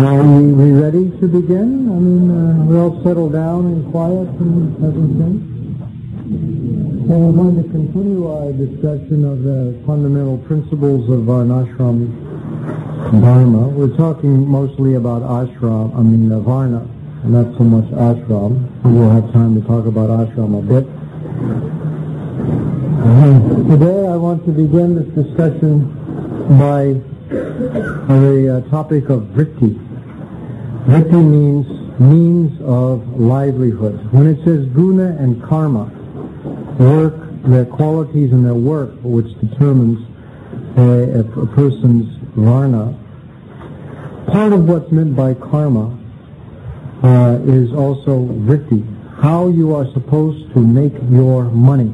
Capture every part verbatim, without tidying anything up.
Are we, we ready to begin? I mean, uh, we're all settled down and quiet and everything. So we're going to continue our discussion of the fundamental principles of Varnashram Dharma. We're talking mostly about ashram, I mean uh, Varna, and not so much ashram. We will have time to talk about ashram a bit. Uh, today I want to begin this discussion by the uh, topic of vritti. Vritti means means of livelihood. When it says guna and karma, work, their qualities and their work, which determines a, a person's varna, part of what's meant by karma uh, is also vritti, how you are supposed to make your money.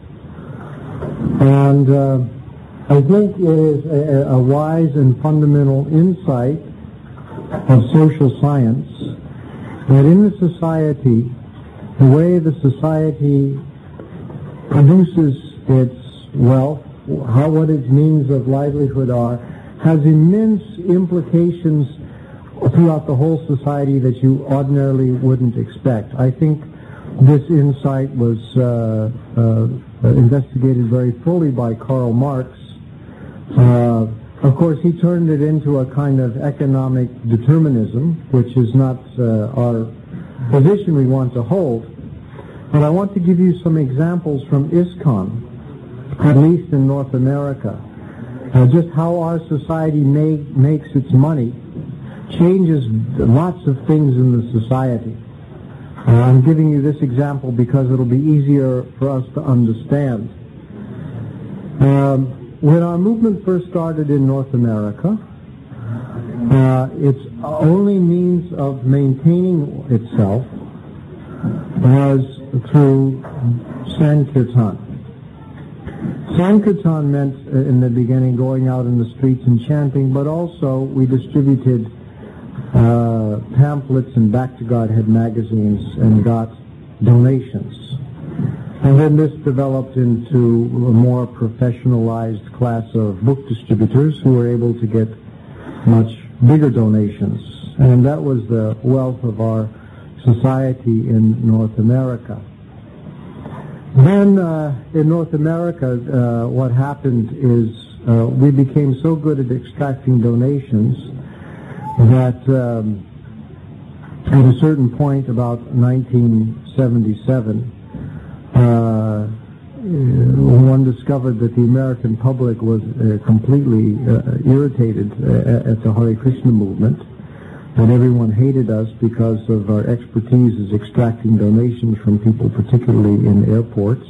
And uh, I think it is a, a wise and fundamental insight of social science that in the society, the way the society produces its wealth, how what its means of livelihood are, has immense implications throughout the whole society that you ordinarily wouldn't expect. I think this insight was uh, uh, investigated very fully by Karl Marx. Uh, of course, he turned it into a kind of economic determinism, which is not uh, our position we want to hold. But I want to give you some examples from ISKCON, at least in North America, uh, just how our society make, makes its money, changes lots of things in the society. Uh, I'm giving you this example because it'll be easier for us to understand. Um, when our movement first started in North America, uh, its only means of maintaining itself was through Sankirtan. Sankirtan meant, uh, in the beginning, going out in the streets and chanting, but also we distributed uh, pamphlets and Back to Godhead magazines and got donations. And then this developed into a more professionalized class of book distributors who were able to get much bigger donations. And that was the wealth of our society in North America. Then uh, in North America, uh, what happened is uh, we became so good at extracting donations that um, at a certain point, about nineteen seventy-seven, uh, one discovered that the American public was uh, completely uh, irritated uh, at the Hare Krishna movement, that everyone hated us because of our expertise as extracting donations from people, particularly in airports.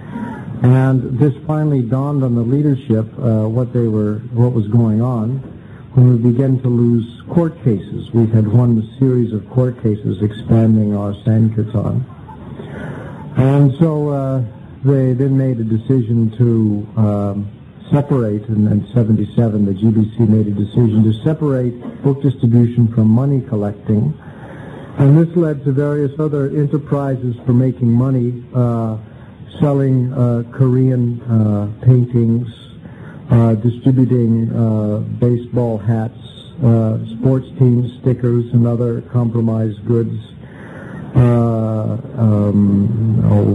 And this finally dawned on the leadership uh, what they were, what was going on, when we began to lose court cases. We had won a series of court cases expanding our Sankirtan. And so uh, they then made a decision to um, separate, and in seventy-seven the G B C made a decision to separate book distribution from money collecting. And this led to various other enterprises for making money, uh, selling uh, Korean uh, paintings, uh, distributing uh, baseball hats, uh, sports team stickers, and other compromised goods. Uh, um, oh,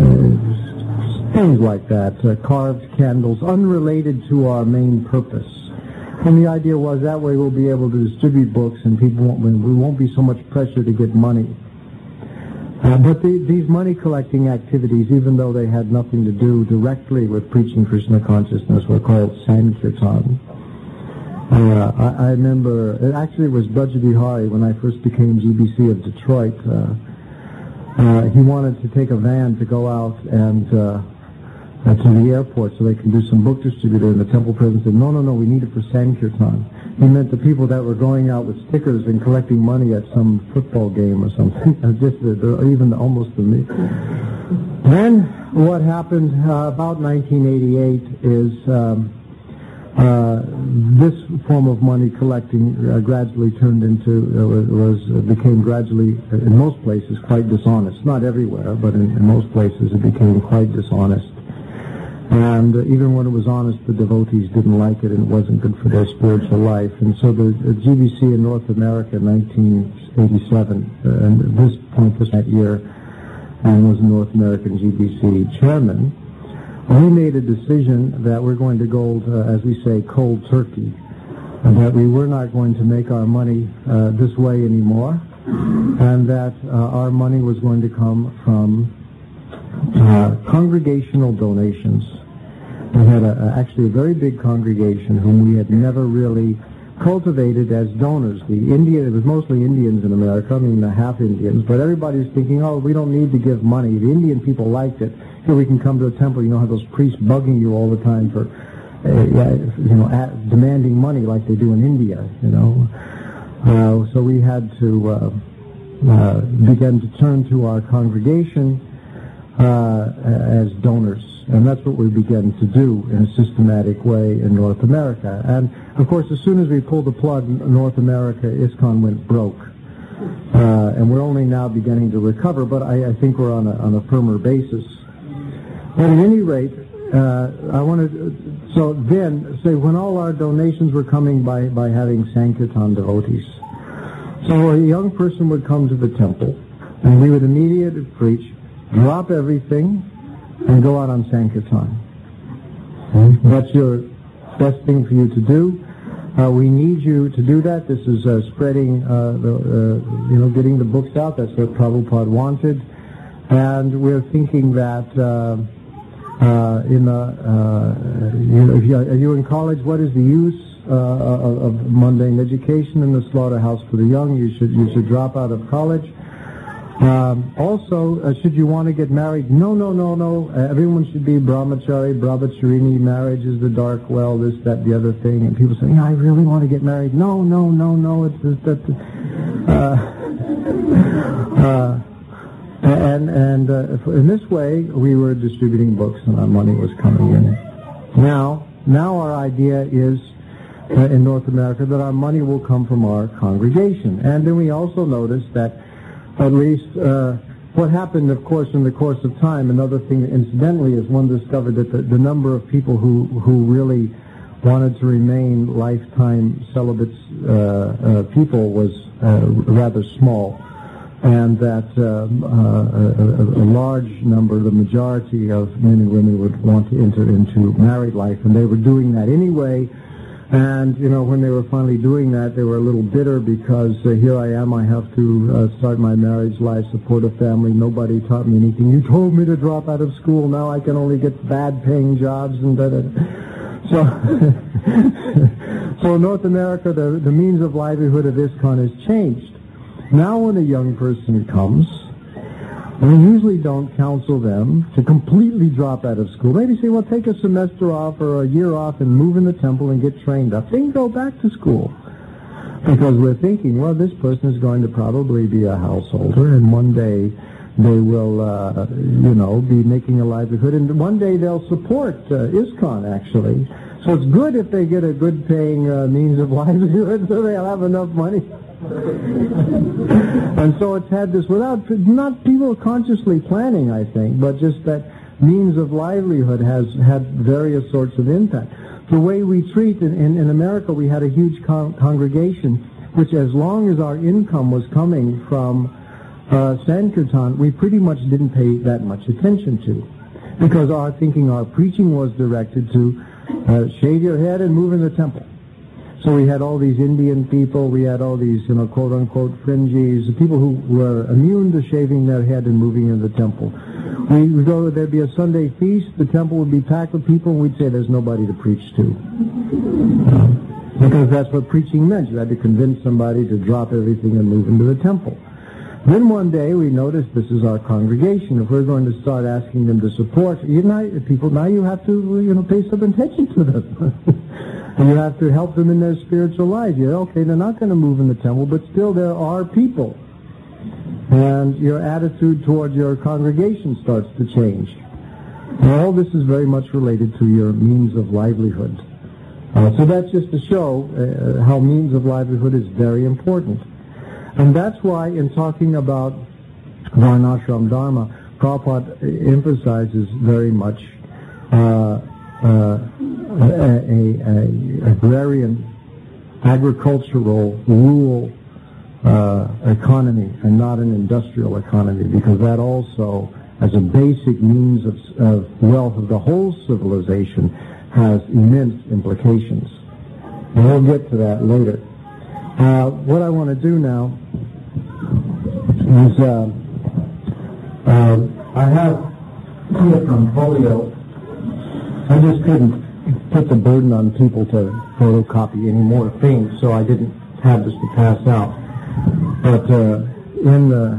uh, things like that, uh, carved candles, unrelated to our main purpose. And the idea was that way we'll be able to distribute books and people won't, we won't be so much pressure to get money. Uh, but the, these money collecting activities, even though they had nothing to do directly with preaching Krishna consciousness, were called Sankirtan. Uh, I, I remember, it actually was Braja Bihari when I first became G B C of Detroit. Uh, uh, he wanted to take a van to go out and uh, uh, to the airport so they can do some book distributor, and the temple president said, no, no, no, we need it for Sankirtan. He meant the people that were going out with stickers and collecting money at some football game or something, just uh, even almost to me. Then what happened uh, about nineteen eighty-eight is um, Uh, this form of money collecting uh, gradually turned into, uh, was, uh, became gradually, uh, in most places, quite dishonest. Not everywhere, but in, in most places it became quite dishonest. And uh, even when it was honest, the devotees didn't like it, and it wasn't good for their spiritual life. And so the, the G B C in North America in nineteen eighty-seven, uh, and at this point this that year, and was a North American G B C chairman, we made a decision that we're going to go, uh, as we say, cold turkey, and that we were not going to make our money uh, this way anymore, and that uh, our money was going to come from uh, congregational donations. We had a, actually a very big congregation whom we had never really cultivated as donors. The Indian, it was mostly Indians in America, I mean uh, half Indians, but everybody was thinking, oh, we don't need to give money. The Indian people liked it. Here we can come to a temple, you know, have those priests bugging you all the time for, uh, you know, at, demanding money like they do in India, you know. Uh, so we had to uh, uh, begin to turn to our congregation uh, as donors. And that's what we began to do in a systematic way in North America. And, of course, as soon as we pulled the plug in North America, ISKCON went broke. Uh, and we're only now beginning to recover, but I, I think we're on a, on a firmer basis. But at any rate, uh, I wanted, so then, say, when all our donations were coming by, by having Sankirtan devotees. So a young person would come to the temple, and we would immediately preach, drop everything, and go out on Sankirtan. Mm-hmm. That's your best thing for you to do. Uh, we need you to do that. This is uh, spreading, uh, the, uh, you know, getting the books out. That's what Prabhupada wanted. And we're thinking that uh, uh, in the, uh, you know, if you, are you in college, what is the use uh, of, of mundane education in the slaughterhouse for the young? You should, you should drop out of college. Um, also, uh, should you want to get married? No, no, no, no. Uh, everyone should be brahmachari, brahmacharini. Marriage is the dark well, this, that, the other thing. And people say, yeah, I really want to get married. No, no, no, no. It's just that. Uh, uh, and and uh, in this way, we were distributing books, and our money was coming in. Now, now our idea is uh, in North America that our money will come from our congregation, and then we also noticed that. At least, uh, what happened, of course, in the course of time, another thing, incidentally, is one discovered that the, the number of people who, who really wanted to remain lifetime celibates, uh, uh, people was uh, rather small, and that um, uh, a, a large number, the majority of men and women would want to enter into married life, and they were doing that anyway. And, you know, when they were finally doing that, they were a little bitter because uh, here I am, I have to uh, start my marriage life, support a family. Nobody taught me anything. You told me to drop out of school. Now I can only get bad-paying jobs and da da. So, so in North America, the, the means of livelihood of ISKCON has changed. Now when a young person comes, we usually don't counsel them to completely drop out of school. Maybe say, well, take a semester off or a year off and move in the temple and get trained up. Then go back to school. Because we're thinking, well, this person is going to probably be a householder, and one day they will, uh, you know, be making a livelihood, and one day they'll support uh, ISKCON, actually. So it's good if they get a good-paying uh, means of livelihood so they'll have enough money. And so it's had this without, not people consciously planning, I think, but just that means of livelihood has had various sorts of impact. The way we treat, in, in, in America, we had a huge con- congregation, which as long as our income was coming from uh, Sankirtan, we pretty much didn't pay that much attention to. Because our thinking, our preaching was directed to uh, shave your head and move in the temple. So we had all these Indian people, we had all these, you know, quote-unquote fringies, people who were immune to shaving their head and moving in the temple. We would go, there'd be a Sunday feast, the temple would be packed with people, and we'd say there's nobody to preach to. Uh, because that's what preaching meant. You had to convince somebody to drop everything and move into the temple. Then one day we noticed this is our congregation. If we're going to start asking them to support you know, people, now you have to, you know, pay some attention to them. And you have to help them in their spiritual life. You're, okay, they're not going to move in the temple, but still there are people. And your attitude toward your congregation starts to change. And all this is very much related to your means of livelihood. Uh, so that's just to show uh, how means of livelihood is very important. And that's why in talking about Varnashram Dharma, Prabhupada emphasizes very much uh, uh, a, a, a agrarian, agricultural, rural uh, economy and not an industrial economy, because that also, as a basic means of, of wealth of the whole civilization, has immense implications. And we'll get to that later. Uh, what I want to do now is uh, uh, I have here from Folio. I just couldn't put the burden on people to photocopy any more things, so I didn't have this to pass out. But uh, in the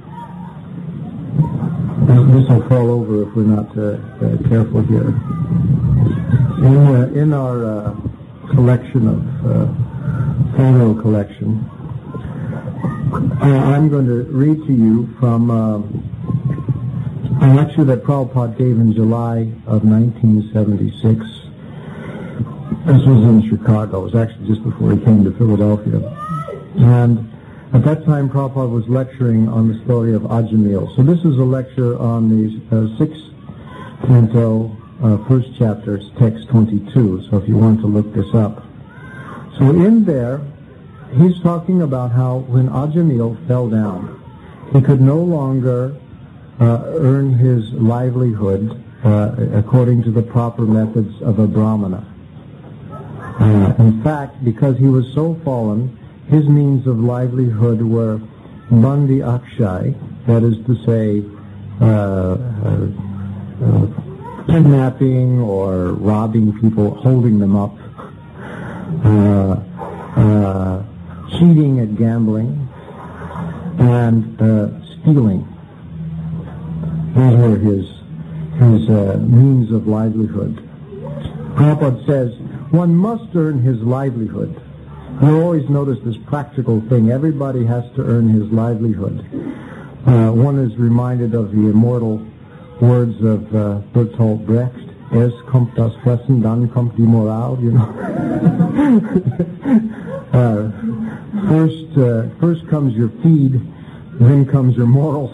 this will fall over if we're not uh, uh, careful here. In uh, in our uh, collection of uh, photo collection, uh, I'm going to read to you from uh, a lecture that Prabhupada gave in July of nineteen seventy-six. This was in Chicago. It was actually just before he came to Philadelphia. And at that time, Prabhupada was lecturing on the story of Ajamil. So this is a lecture on the uh, sixth canto, uh, first chapter, text twenty-two. So if you want to look this up. So in there, he's talking about how when Ajamil fell down, he could no longer uh, earn his livelihood uh, according to the proper methods of a brahmana. Uh, in fact, because he was so fallen, his means of livelihood were bandi akshay, that is to say, uh, uh, uh, kidnapping or robbing people, holding them up, uh, uh, cheating at gambling, and uh, stealing. Those were his, his uh, means of livelihood. Prabhupada says, one must earn his livelihood. You always notice this practical thing. Everybody has to earn his livelihood. Uh, one is reminded of the immortal words of uh, Bertolt Brecht, "Es kommt das Fressen, dann kommt die Moral," you know. uh, first, uh, first comes your feed, then comes your morals.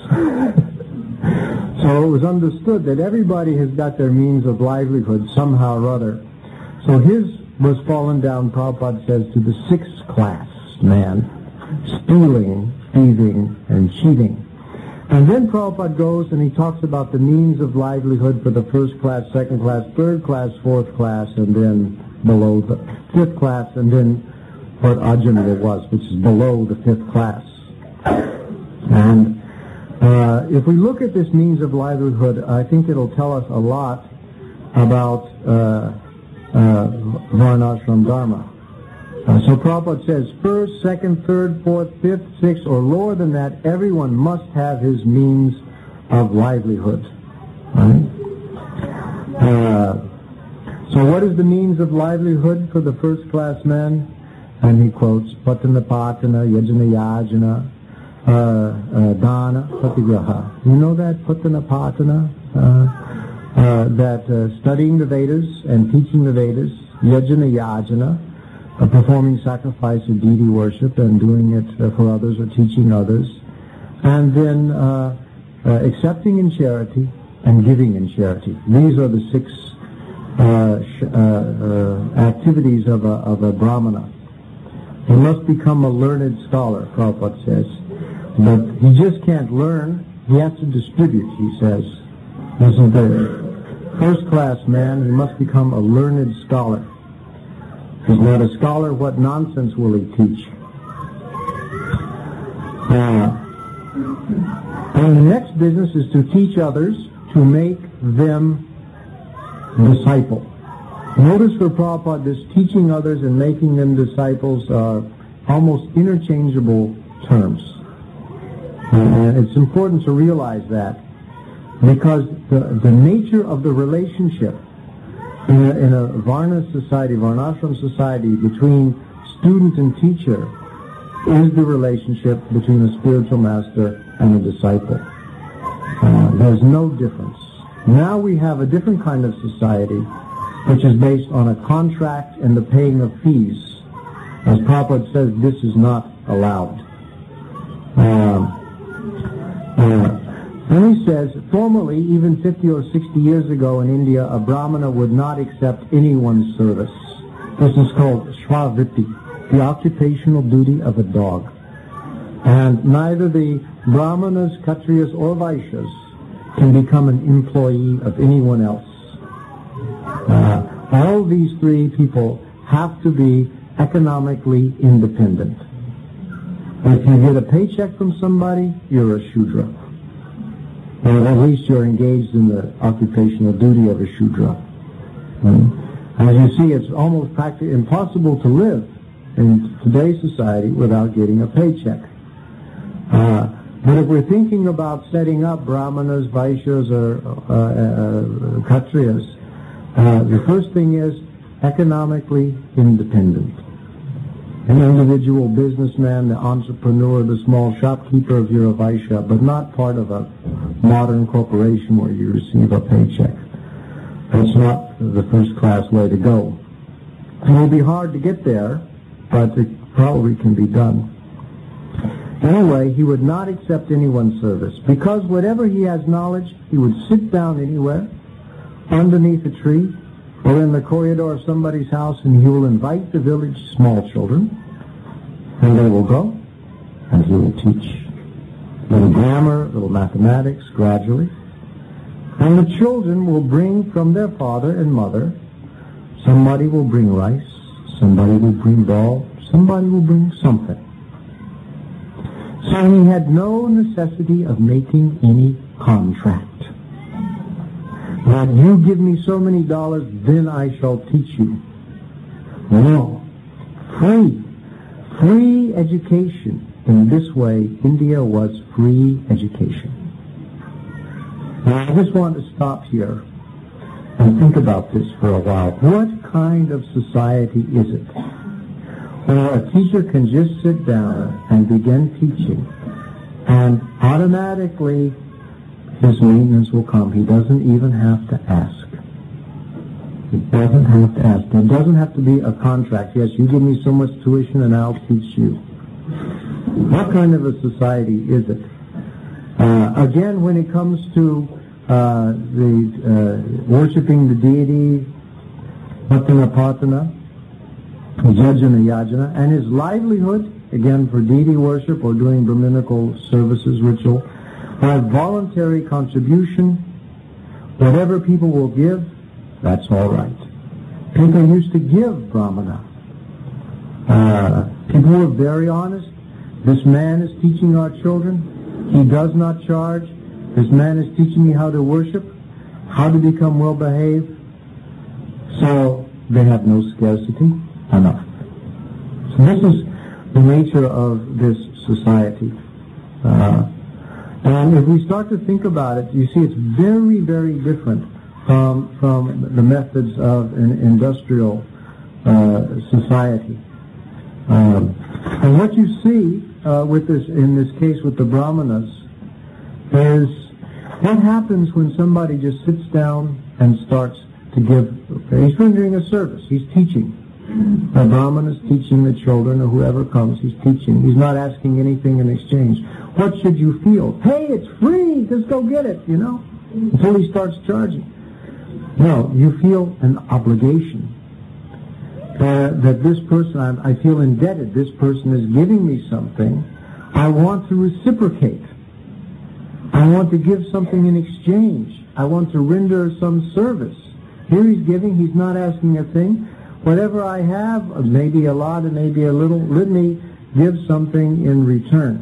So it was understood that everybody has got their means of livelihood somehow or other. So his was fallen down, Prabhupada says, to the sixth class man, stealing, thieving, and cheating. And then Prabhupada goes and he talks about the means of livelihood for the first class, second class, third class, fourth class, and then below the fifth class, and then what Ajamil was, which is below the fifth class. And uh, if we look at this means of livelihood, I think it'll tell us a lot about uh, Uh, Varnashram Dharma. Uh, so Prabhupada says, first, second, third, fourth, fifth, sixth, or lower than that, everyone must have his means of livelihood. Right? Uh, so what is the means of livelihood for the first class man? And he quotes, Patana Patana, Yajana Yajana, uh, uh, Dana, Patigraha. You know that, Patana Patana? Uh, Uh, that uh, studying the Vedas and teaching the Vedas, yajana yajana, uh, performing sacrifice of deity worship and doing it uh, for others or teaching others, and then uh, uh, accepting in charity and giving in charity. These are the six uh, sh- uh, uh, activities of a, of a brahmana. He must become a learned scholar, Prabhupada says, but he just can't learn, he has to distribute, he says. This is the first-class man. He must become a learned scholar. If he's not a scholar, what nonsense will he teach? Uh, and the next business is to teach others, to make them disciple. Notice for Prabhupada, this teaching others and making them disciples are almost interchangeable terms. And it's important to realize that, because the, the nature of the relationship in a, in a Varna society, Varnashram society, between student and teacher is the relationship between a spiritual master and a disciple. Uh, there's no difference. Now we have a different kind of society which is based on a contract and the paying of fees. As Prabhupada says, this is not allowed. Uh, uh, And he says, formerly, even fifty or sixty years ago in India, a Brahmana would not accept anyone's service. This is called Shravritti, the occupational duty of a dog. And neither the Brahmanas, Kshatriyas, or Vaishyas can become an employee of anyone else. Uh, all these three people have to be economically independent. If you get a paycheck from somebody, you're a Shudra. Or at least you're engaged in the occupational duty of a Shudra. Hmm? As you see, it's almost practically impossible to live in today's society without getting a paycheck. Uh, but if we're thinking about setting up Brahmanas, Vaishyas, or uh, uh, Kshatriyas, uh, the first thing is economically independent. An individual businessman, the entrepreneur, the small shopkeeper, if you're a Vaishya, but not part of a modern corporation where you receive a paycheck. That's not the first-class way to go. It will be hard to get there, but it probably can be done. Anyway, he would not accept anyone's service, because whatever he has knowledge, he would sit down anywhere, underneath a tree, or in the corridor of somebody's house, and he will invite the village small children, and they will go, and he will teach little grammar, little mathematics, gradually. And the children will bring from their father and mother, somebody will bring rice, somebody will bring dal, somebody will bring something. So he had no necessity of making any contract. That you give me so many dollars, then I shall teach you. No. Free. Free education. In this way, India was free education. Now, I just want to stop here and think about this for a while. What kind of society is it where a teacher can just sit down and begin teaching, and automatically his maintenance will come? He doesn't even have to ask. He doesn't have to ask. There doesn't have to be a contract. Yes, you give me so much tuition and I'll teach you. What kind of a society is it? Uh, again, when it comes to uh, the uh, worshipping the deity, Patana, Jajana Yajana, and his livelihood, again for deity worship or doing Brahminical services, ritual, by voluntary contribution, whatever people will give, that's all right. People used to give Brahmana. Uh, people were very honest. This man is teaching our children. He does not charge. This man is teaching me how to worship, how to become well-behaved. So they have no scarcity. Enough. So this is the nature of this society. Uh, and if we start to think about it, you see it's very, very different from, from the methods of an industrial uh, society. Um, and what you see uh, with this, in this case with the Brahmanas, is what happens when somebody just sits down and starts to give. Okay, he's rendering a service. He's teaching. The Brahman is teaching the children, or whoever comes, he's teaching. He's not asking anything in exchange. What should you feel? Hey, it's free, just go get it, you know, until he starts charging. No, you feel an obligation. Uh, that this person, I, I feel indebted, this person is giving me something. I want to reciprocate. I want to give something in exchange. I want to render some service. Here he's giving, he's not asking a thing. Whatever I have, maybe a lot and maybe a little, let me give something in return.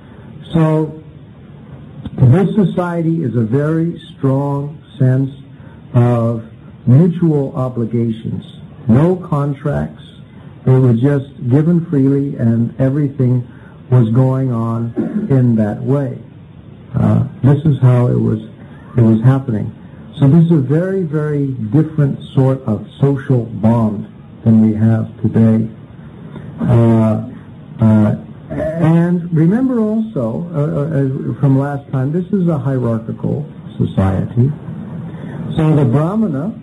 So this society is a very strong sense of mutual obligations. No contracts. It was just given freely, and everything was going on in that way. Uh, this is how it was, it was happening. So this is a very, very different sort of social bond than we have today. Uh, uh, and remember also, uh, uh, from last time, this is a hierarchical society. So the Brahmana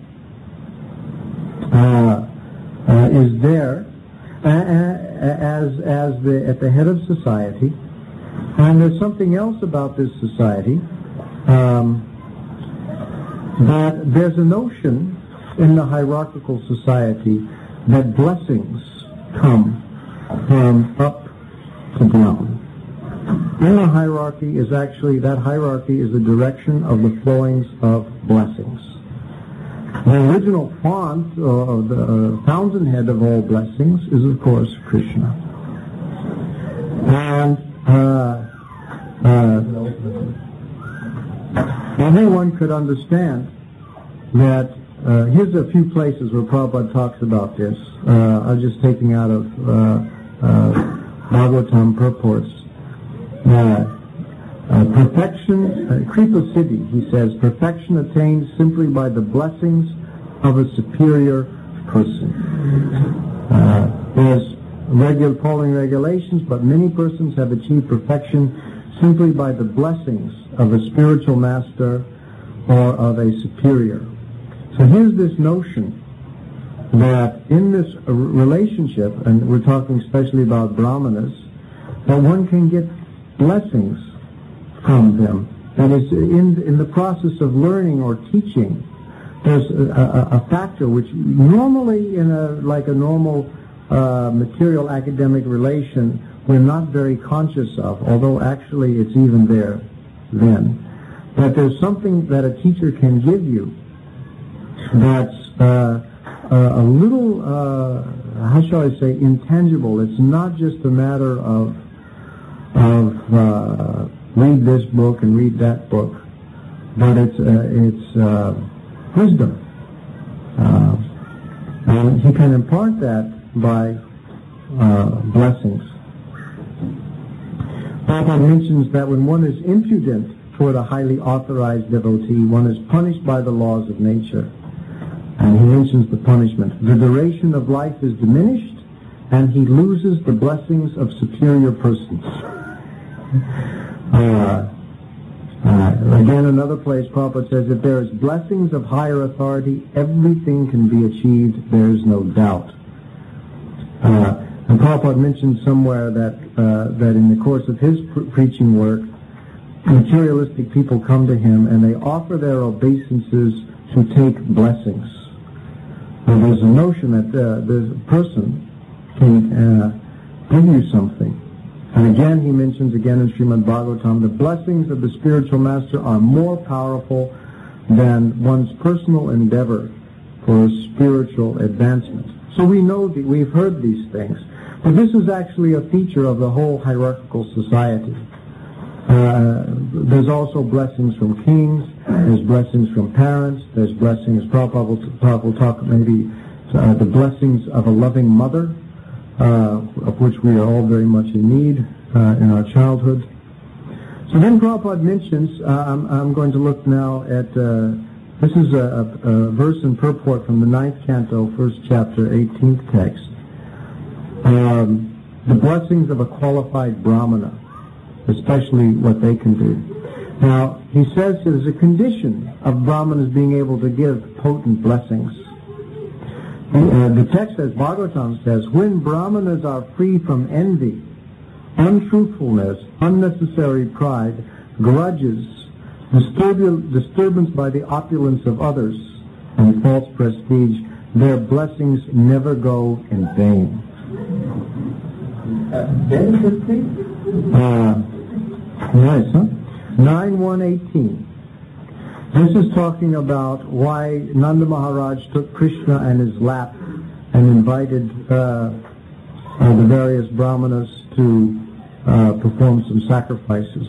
uh, uh, is there uh, as, as the, at the head of society. And there's something else about this society. um, that there's a notion in the hierarchical society that blessings come from up to down. In the hierarchy is actually, that hierarchy is the direction of the flowings of blessings. The original font, or the uh, fountainhead of all blessings, is of course Krishna. And uh, uh, anyone could understand that. Uh, here's a few places where Prabhupada talks about this. Uh, I'm just taking out of uh, uh, Bhagavatam purports. Uh, uh, perfection, uh, Kripa Siddhi, he says, perfection attained simply by the blessings of a superior person. Uh, there's regular following regulations, but many persons have achieved perfection simply by the blessings of a spiritual master or of a superior. So here's this notion that in this relationship, and we're talking especially about brahmanas, that one can get blessings from them. That is, in in the process of learning or teaching, there's a, a, a factor which normally in a like a normal uh, material academic relation we're not very conscious of, although actually it's even there then. That there's something that a teacher can give you that's uh, uh, a little, uh, how shall I say, intangible. It's not just a matter of of uh, read this book and read that book, but it's uh, it's uh, wisdom. Uh, and he can impart that by uh, blessings. Prabhupada mentions that when one is impudent toward a highly authorized devotee, one is punished by the laws of nature. And he mentions the punishment. The duration of life is diminished, and he loses the blessings of superior persons. Uh, uh, again, another place, Prabhupada says, if there is blessings of higher authority, everything can be achieved, there is no doubt. Uh, and Prabhupada mentioned somewhere that, uh, that in the course of his pre- preaching work, materialistic people come to him and they offer their obeisances to take blessings. And there's a notion that uh, there's a person can uh, give you something. And again, he mentions again in Srimad Bhagavatam, the blessings of the spiritual master are more powerful than one's personal endeavor for spiritual advancement. So we know that we've heard these things. But this is actually a feature of the whole hierarchical society. Uh, there's also blessings from kings, there's blessings from parents, there's blessings, Prabhupada will, Prabhupada will talk maybe uh, the blessings of a loving mother, uh, of which we are all very much in need uh, in our childhood. So then Prabhupada mentions, uh, I'm, I'm going to look now at, uh, this is a, a, a verse in purport from the ninth canto, first chapter, eighteenth text. Um, the blessings of a qualified brahmana, especially what they can do. Now, he says there's a condition of brahmanas being able to give potent blessings. Uh, the text says, Bhagavatam says, when brahmanas are free from envy, untruthfulness, unnecessary pride, grudges, disturb- disturbance by the opulence of others, and false prestige, their blessings never go in vain. Uh, nice, huh? nine one eighteen. This is talking about why Nanda Maharaj took Krishna in his lap and invited uh, uh, the various brahmanas to uh, perform some sacrifices.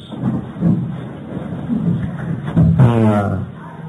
Uh,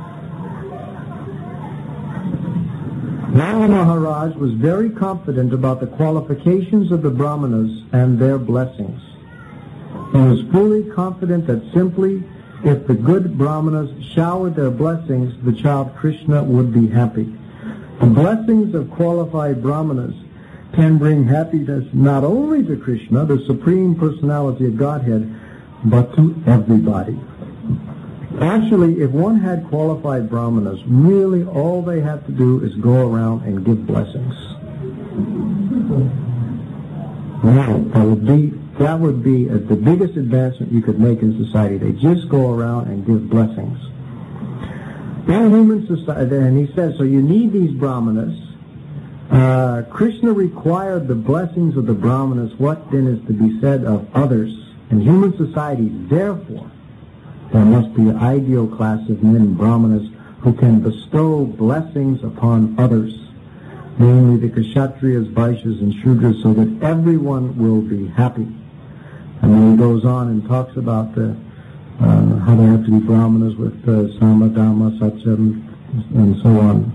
Nanda Maharaj was very confident about the qualifications of the brahmanas and their blessings. He was fully confident that simply if the good brahmanas showered their blessings, the child Krishna would be happy. The blessings of qualified brahmanas can bring happiness not only to Krishna, the Supreme Personality of Godhead, but to everybody. Actually, if one had qualified brahmanas, really all they have to do is go around and give blessings. Wow, that would be that would be uh, the biggest advancement you could make in society. They just go around and give blessings. In human society, and he says, so you need these brahmanas. Uh, Krishna required the blessings of the brahmanas. What then is to be said of others? In human society, therefore, there must be an ideal class of men, brahmanas, who can bestow blessings upon others, namely the Kshatriyas, Vaishyas, and Shudras, so that everyone will be happy. And then he goes on and talks about the, uh, how they have to be brahmanas with uh, Sama, Dhamma, Satya, and so on.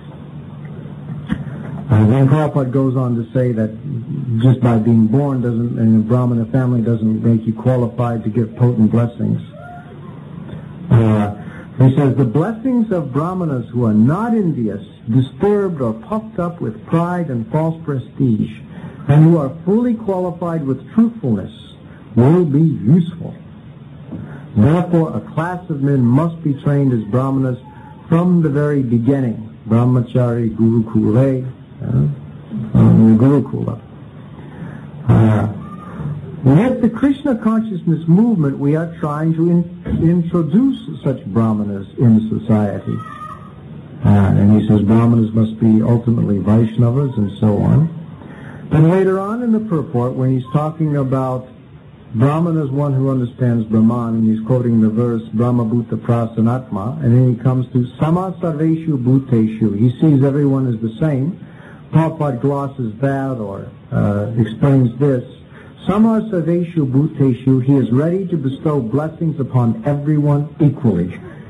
Uh, then Prabhupada goes on to say that just by being born doesn't, in a Brahmana family doesn't make you qualified to give potent blessings. Uh, he says, the blessings of Brahmanas who are not envious, disturbed, or puffed up with pride and false prestige, and who are fully qualified with truthfulness, will be useful. Therefore, a class of men must be trained as Brahmanas from the very beginning. Brahmachari, Gurukule, uh, um, Gurukula. Uh, with the Krishna consciousness movement, we are trying to in, introduce such Brahmanas in society. Uh, and he says Brahmanas must be ultimately Vaishnavas and so on. Then later on in the purport, when he's talking about Brahman is one who understands Brahman, and he's quoting the verse Brahma Bhuta Prasanatma, and then he comes to Sama Sarveshu Bhuteshu. He sees everyone as the same. Prabhupada glosses that or uh, explains this. Sama Sarveshu Bhuteshu, he is ready to bestow blessings upon everyone equally.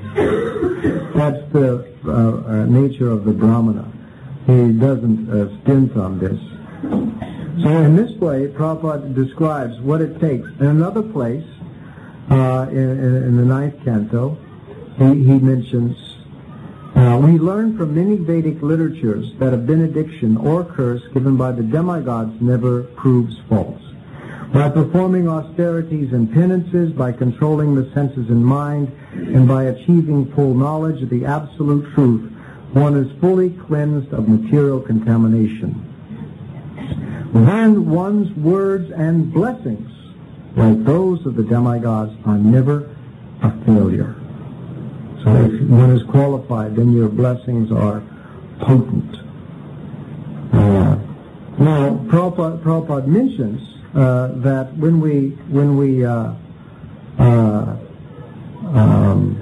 That's the uh, uh, nature of the Brahmana. He doesn't uh, stint on this. So in this way, Prabhupada describes what it takes. In another place, uh, in, in the ninth canto, he, he mentions, uh, we learn from many Vedic literatures that a benediction or curse given by the demigods never proves false. By performing austerities and penances, by controlling the senses and mind, and by achieving full knowledge of the absolute truth, one is fully cleansed of material contamination. Then one's words and blessings, like those of the demigods, are never a failure. So if one is qualified, then your blessings are potent. Uh, now, Prabhupada, Prabhupada mentions uh, that when we when we uh, uh, um,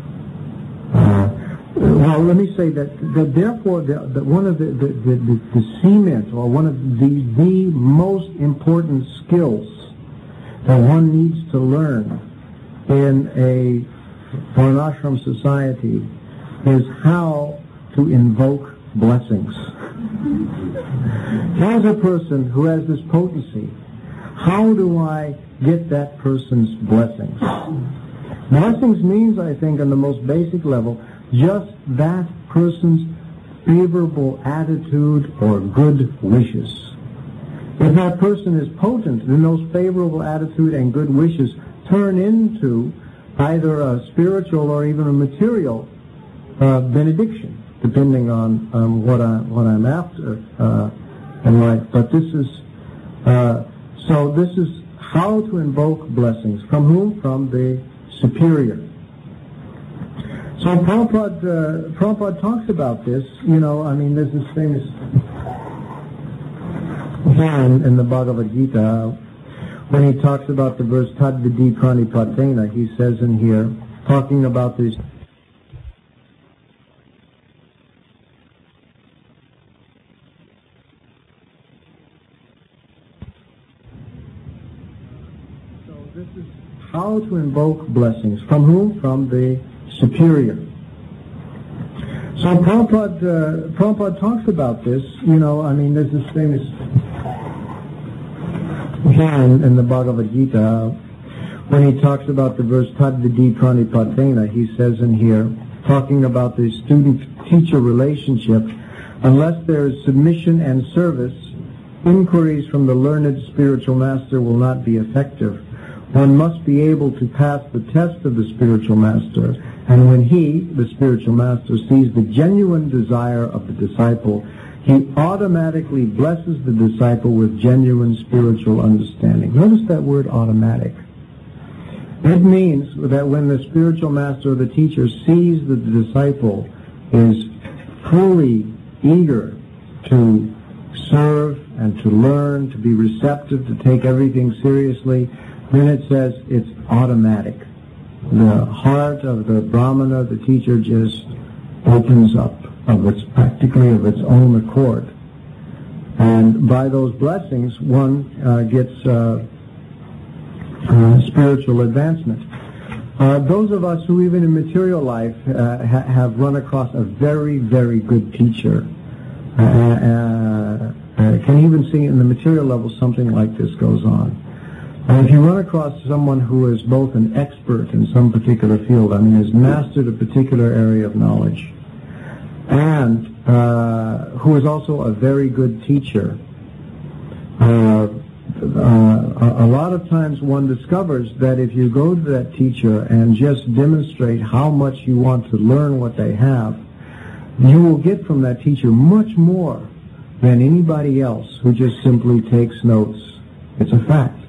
uh, well, let me say that, that therefore, the, the, one of the, the, the, the cement, or one of the, the most important skills that one needs to learn in a varnashram society is how to invoke blessings. Here's a person who has this potency. How do I get that person's blessings? Blessings means, I think, on the most basic level, just that person's favorable attitude or good wishes. If that person is potent, then those favorable attitude and good wishes turn into either a spiritual or even a material uh, benediction, depending on um, what, I, what I'm after uh, in life. But this is, uh, so this is how to invoke blessings. From whom? From the superior. So Prabhupada, uh, Prabhupada talks about this, you know, I mean, there's this famous, here in, in the Bhagavad Gita, when he talks about the verse Tad Vidi Pranipatena, he says in here, talking about this, so this is how to invoke blessings. From whom? From the superior. So Prabhupada, uh, Prabhupada talks about this, you know, I mean, there's this famous, here in, in the Bhagavad Gita, when he talks about the verse Tad Vidi Pranipatena, he says in here, talking about the student-teacher relationship, unless there is submission and service, inquiries from the learned spiritual master will not be effective. One must be able to pass the test of the spiritual master, and when he, the spiritual master, sees the genuine desire of the disciple, he automatically blesses the disciple with genuine spiritual understanding. Notice that word automatic. It means that when the spiritual master or the teacher sees that the disciple is fully eager to serve and to learn, to be receptive, to take everything seriously, then it says it's automatic. The heart of the Brahmana, the teacher, just opens up of its practically of its own accord. And by those blessings, one uh, gets uh, uh, spiritual advancement. Uh, those of us who even in material life uh, ha- have run across a very, very good teacher uh, uh, uh, can even see in the material level something like this goes on. And if you run across someone who is both an expert in some particular field, I mean has mastered a particular area of knowledge, and uh, who is also a very good teacher, uh, uh, a lot of times one discovers that if you go to that teacher and just demonstrate how much you want to learn what they have, you will get from that teacher much more than anybody else who just simply takes notes. It's a fact.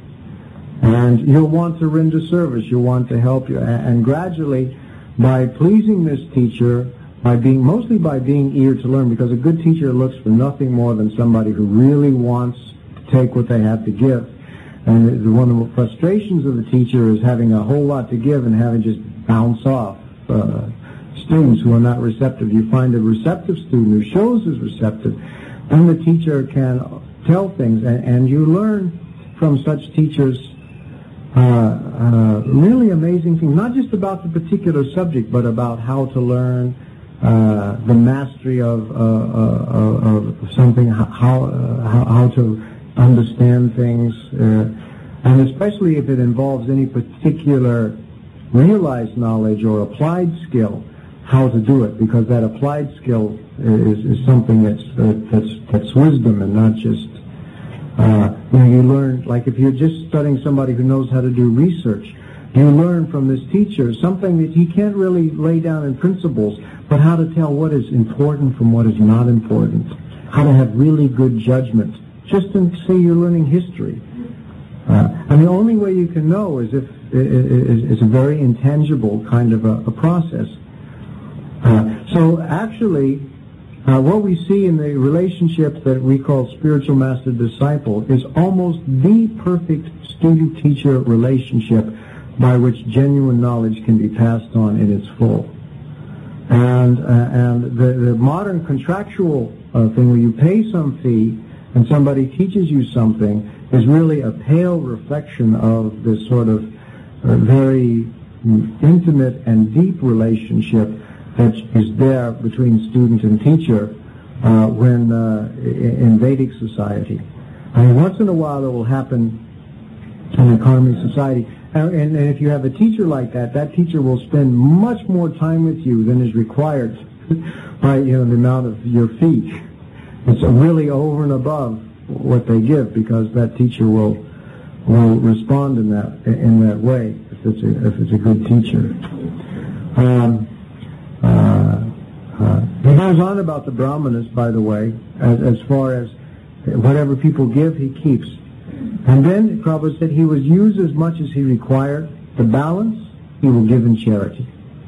And you'll want to render service, you'll want to help you, and gradually, by pleasing this teacher, by being, mostly by being eager to learn, because a good teacher looks for nothing more than somebody who really wants to take what they have to give. And one of the frustrations of the teacher is having a whole lot to give and having just bounce off uh, students who are not receptive. You find a receptive student who shows is receptive, then the teacher can tell things, and, and you learn from such teachers Uh, uh, really amazing things, not just about the particular subject, but about how to learn, uh, the mastery of, uh, uh, of something, how, uh, how, how to understand things, uh, and especially if it involves any particular realized knowledge or applied skill, how to do it, because that applied skill is, is something that's, uh, that's, that's wisdom and not just Uh, you know, you learn, like if you're just studying somebody who knows how to do research, you learn from this teacher something that he can't really lay down in principles, but how to tell what is important from what is not important, how to have really good judgment, just in, say, you're learning history. Uh, and the only way you can know is if it's a very intangible kind of a, a process. Uh, so actually, Uh, what we see in the relationship that we call spiritual master-disciple is almost the perfect student-teacher relationship by which genuine knowledge can be passed on in its full. And, uh, and the, the modern contractual uh, thing where you pay some fee and somebody teaches you something is really a pale reflection of this sort of uh, very intimate and deep relationship that is there between student and teacher uh, when uh, in Vedic society. I mean, once in a while it will happen in a karmic society, and, and, and if you have a teacher like that, that teacher will spend much more time with you than is required by you know the amount of your fee. It's really over and above what they give, because that teacher will will respond in that in that way if it's a, if it's a good teacher. Um, Uh, uh, he goes on about the Brahmanas, by the way, as, as far as whatever people give, he keeps. And then Prabhupada said he will use as much as he required. The balance, he will give in charity.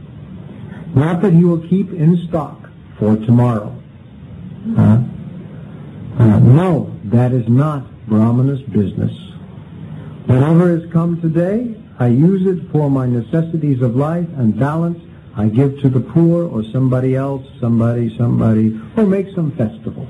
Not that he will keep in stock for tomorrow. Uh, uh, no, that is not Brahmana's business. Whatever has come today, I use it for my necessities of life, and balance I give to the poor or somebody else, somebody, somebody, or make some festival.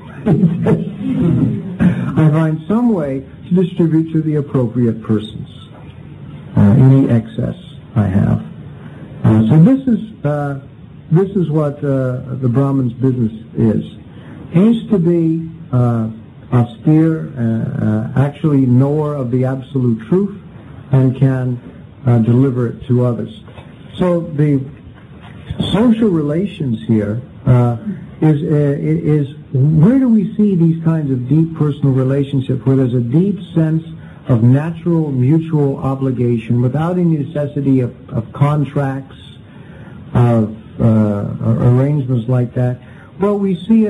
I find some way to distribute to the appropriate persons uh, any excess I have. Uh, so this is uh, this is what uh, the Brahman's business is. He's to be uh, austere, uh, uh, actually knower of the absolute truth, and can uh, deliver it to others. So the social relations here uh, is uh, is where do we see these kinds of deep personal relationships where there's a deep sense of natural mutual obligation without any necessity of, of contracts, of uh, arrangements like that? Well, we see it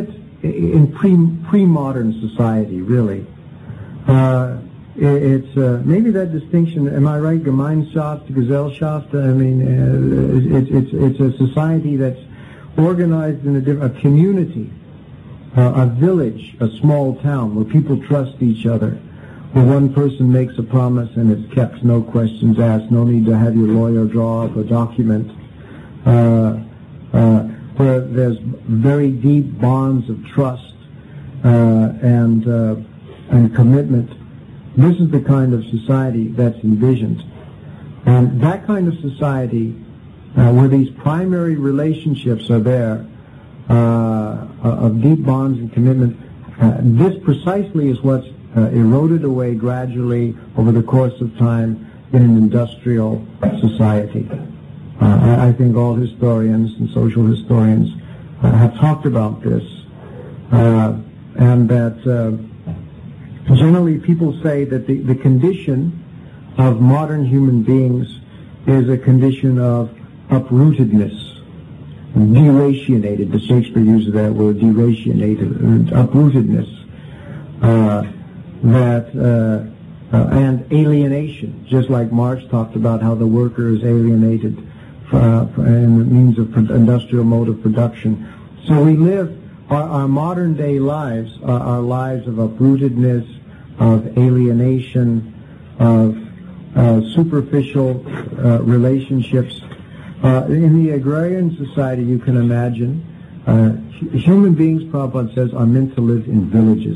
in pre, pre-modern society, really. Uh, it, it's uh, maybe that distinction, am I right, Gemeinschaft, Gesellschaft, I mean, uh, it, it's, it's a society that's organized in a, different, a community, uh, a village, a small town where people trust each other, where one person makes a promise and it's kept, no questions asked, no need to have your lawyer draw up a document, uh, uh, where there's very deep bonds of trust uh, and uh, and commitment. This is the kind of society that's envisioned. And that kind of society, uh, where these primary relationships are there, uh, of deep bonds and commitment, uh, this precisely is what's uh, eroded away gradually over the course of time in an industrial society. Uh, I, I think all historians and social historians uh, have talked about this, uh, and that uh, generally people say that the, the condition of modern human beings is a condition of uprootedness, deratiated. The Shakespeare uses that word, deratiated, uprootedness, uh, that uh, uh, and alienation, just like Marx talked about how the worker is alienated uh, in the means of industrial mode of production. So we live, our, our modern day lives are, are lives of uprootedness, of alienation, of uh, superficial uh, relationships. Uh, in the agrarian society, you can imagine, uh, human beings, Prabhupada says, are meant to live in villages.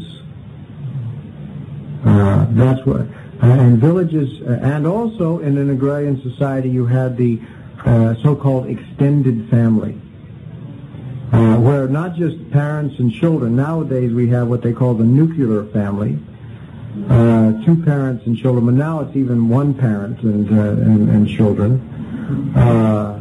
Uh, that's what, uh, and villages, uh, and also in an agrarian society, you had the uh, so-called extended family, uh, where not just parents and children. Nowadays, we have what they call the nuclear family, uh, two parents and children, but now it's even one parent and uh, and, and children. Uh,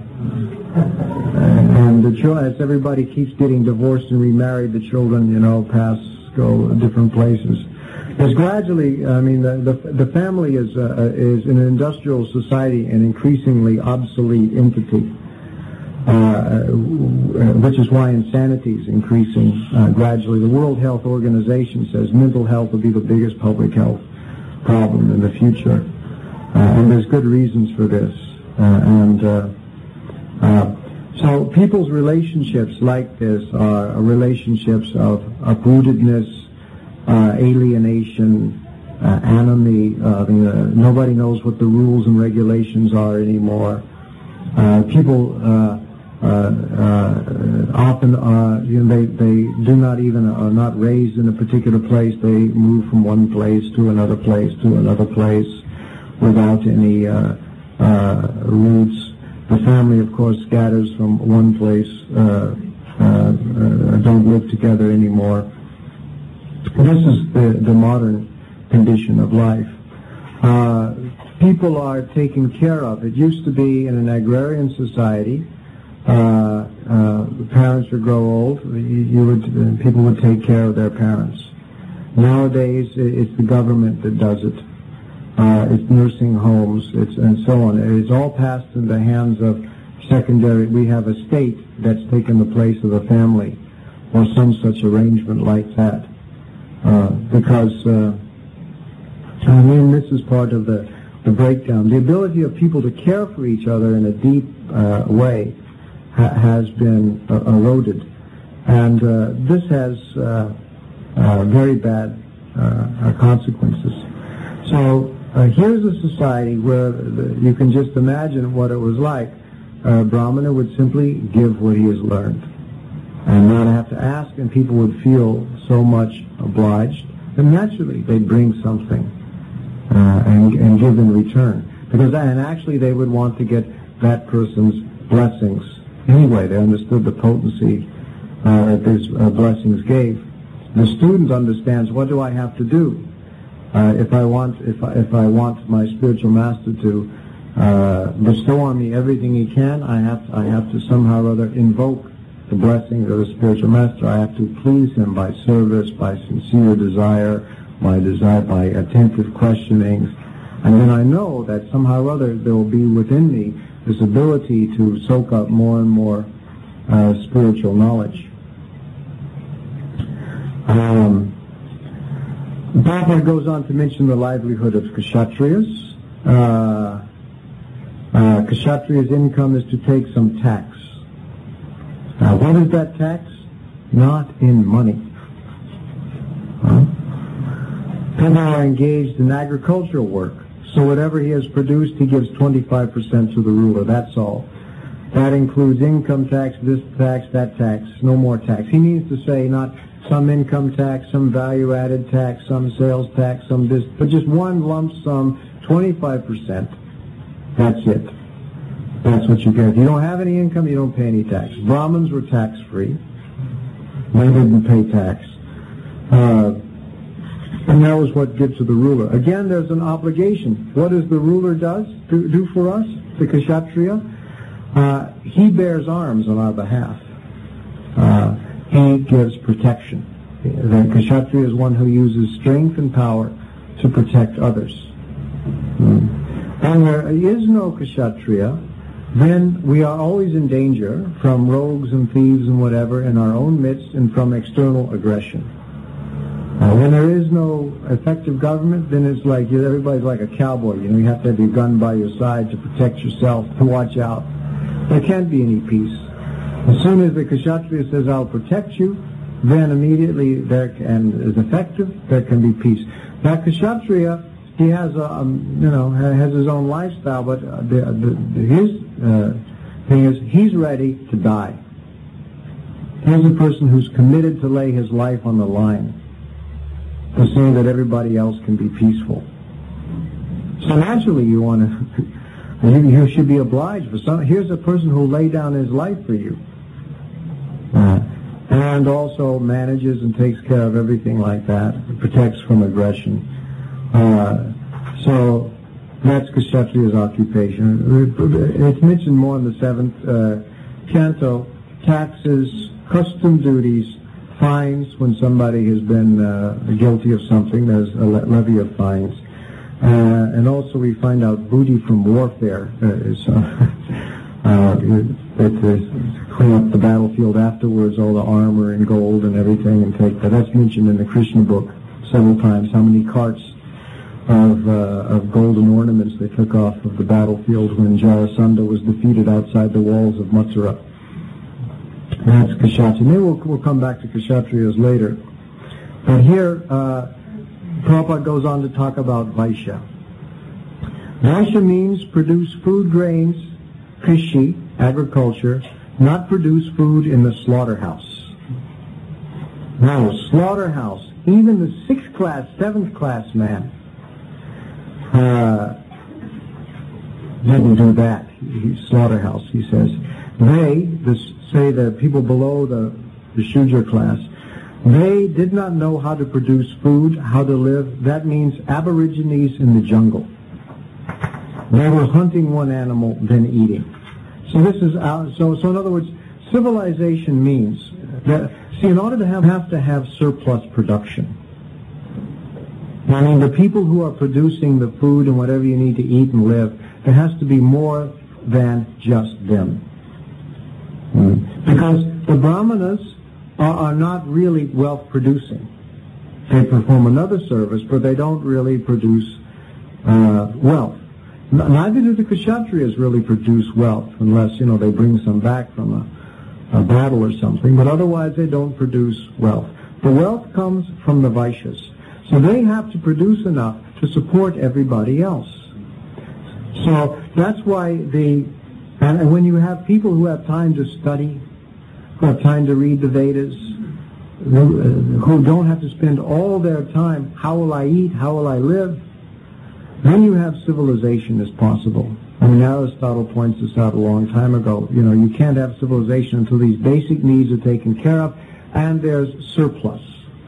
and the children, as everybody keeps getting divorced and remarried, the children, you know, pass, go different places. There's gradually, I mean, the the, the family is uh, is in an industrial society an increasingly obsolete entity, uh, which is why insanity is increasing uh, gradually. The World Health Organization says mental health will be the biggest public health problem in the future, uh, and there's good reasons for this. Uh, and uh, uh, so people's relationships like this are relationships of uprootedness, uh, alienation, uh, enemy. Uh, I mean, uh, nobody knows what the rules and regulations are anymore. Uh, people uh, uh, uh, often are, you know, they, they do not even, are not raised in a particular place. They move from one place to another place to another place without any uh, Uh, roots. The family, of course, scatters from one place, uh, uh, uh, don't live together anymore. This is the, the modern condition of life. Uh, people are taken care of. It used to be in an agrarian society, uh, uh, parents would grow old, you, you would, uh, people would take care of their parents. Nowadays, it's the government that does it. Uh, it's nursing homes, it's, and so on. It's all passed in the hands of secondary. We have a state that's taken the place of the family, or some such arrangement like that. Uh, because, uh, I mean, this is part of the, the breakdown. The ability of people to care for each other in a deep uh, way ha- has been uh, eroded. And uh, this has uh, uh, very bad uh, consequences. So, Uh, here's a society where the, you can just imagine what it was like. Uh, Brahmana would simply give what he has learned and not have to ask, and people would feel so much obliged. And naturally, they'd bring something uh, and, and give in return. Because, and actually, they would want to get that person's blessings. Anyway, they understood the potency uh, that these uh, blessings gave. The student understands, what do I have to do? Uh, if I want, if I, if I want my spiritual master to uh, bestow on me everything he can, I have, to, I have to somehow or other invoke the blessings of the spiritual master. I have to please him by service, by sincere desire, by desire, by attentive questionings, and then I know that somehow or other there will be within me this ability to soak up more and more uh, spiritual knowledge. Um, Prabhupada goes on to mention the livelihood of Kshatriyas. Uh, uh, Kshatriya's income is to take some tax. Now, what is that tax? Not in money. Huh? People are engaged in agricultural work, so whatever he has produced, he gives twenty-five percent to the ruler. That's all. That includes income tax, this tax, that tax, no more tax. He means to say not some income tax, some value-added tax, some sales tax, some this, but just one lump sum, twenty-five percent. That's it. That's what you get. If you don't have any income, you don't pay any tax. Brahmins were tax-free. They didn't pay tax. Uh, and that was what gives to the ruler. Again, there's an obligation. What does the ruler does do, do for us, the Kshatriya? Uh, he bears arms on our behalf. Uh, he gives protection. The Kshatriya is one who uses strength and power to protect others. Mm. And there is no Kshatriya, then we are always in danger from rogues and thieves and whatever in our own midst and from external aggression. Uh, when there is no effective government, then it's like everybody's like a cowboy. You know, you have to have your gun by your side to protect yourself, to watch out. There can't be any peace. As soon as the Kshatriya says, I'll protect you, then immediately there and is effective, there can be peace. That Kshatriya, he has a, um, you know, has his own lifestyle, but uh, the, the, his uh, thing is, he's ready to die. He's a person who's committed to lay his life on the line, to say that everybody else can be peaceful. So naturally, you want to. You, you should be obliged for some. Here's a person who will lay down his life for you, uh, and also manages and takes care of everything like that, protects from aggression. Uh, so that's Kshatriya's occupation. It's mentioned more in the seventh uh, canto. Taxes, custom duties, fines when somebody has been uh, guilty of something. There's a levy of fines. Uh, and also we find out booty from warfare uh, is uh, uh, it, it, clean up the battlefield afterwards, all the armor and gold and everything, and take that. That's mentioned in the Krishna book several times, how many carts of, uh, of golden ornaments they took off of the battlefield when Jarasandha was defeated outside the walls of Mathura. That's Kshatriya. Maybe we'll, we'll come back to Kshatriyas later. But here, uh, Prabhupada goes on to talk about Vaishya. Vaishya means produce food grains, krishi, agriculture, not produce food in the slaughterhouse. No, slaughterhouse. Even the sixth class, seventh class man uh, didn't do that. He, slaughterhouse, he says. They, this, say the people below the, the Shudra class, they did not know how to produce food, how to live. That means aborigines in the jungle. They were hunting one animal, then eating. So this is our, so. So in other words, civilization means that. See, in order to have have to have surplus production. I mean, the people who are producing the food and whatever you need to eat and live, there has to be more than just them. Mm. Because the brahmanas are, are not really wealth producing. They perform another service, but they don't really produce uh, wealth. Neither do the Kshatriyas really produce wealth, unless, you know, they bring some back from a, a battle or something, but otherwise they don't produce wealth. The wealth comes from the Vaishyas. So they have to produce enough to support everybody else. So that's why the, and when you have people who have time to study, who have time to read the Vedas, who don't have to spend all their time, how will I eat, how will I live, then you have civilization as possible. I mean, Aristotle points this out a long time ago. You know, you can't have civilization until these basic needs are taken care of, and there's surplus.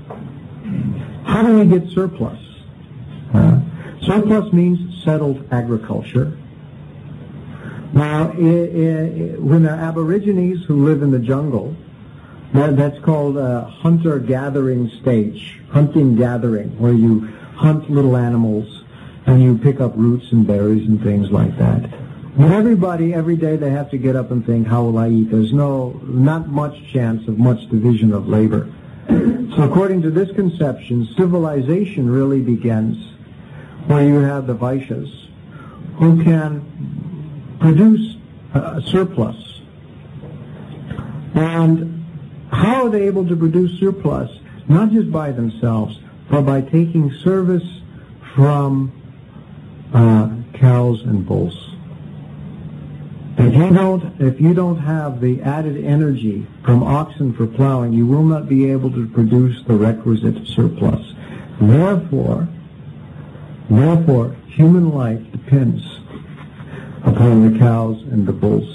How do we get surplus? Uh, surplus means settled agriculture. Now, I, I, when there are aborigines who live in the jungle, that, that's called a hunter-gathering stage, hunting-gathering, where you hunt little animals and you pick up roots and berries and things like that. But everybody, every day they have to get up and think, how will I eat? There's no, not much chance of much division of labor. So according to this conception, civilization really begins where you have the Vaishyas who can produce a surplus. And how are they able to produce surplus? Not just by themselves, but by taking service from uh, cows and bulls. If you don't, if you don't have the added energy from oxen for plowing, you will not be able to produce the requisite surplus. Therefore, therefore, human life depends upon the cows and the bulls.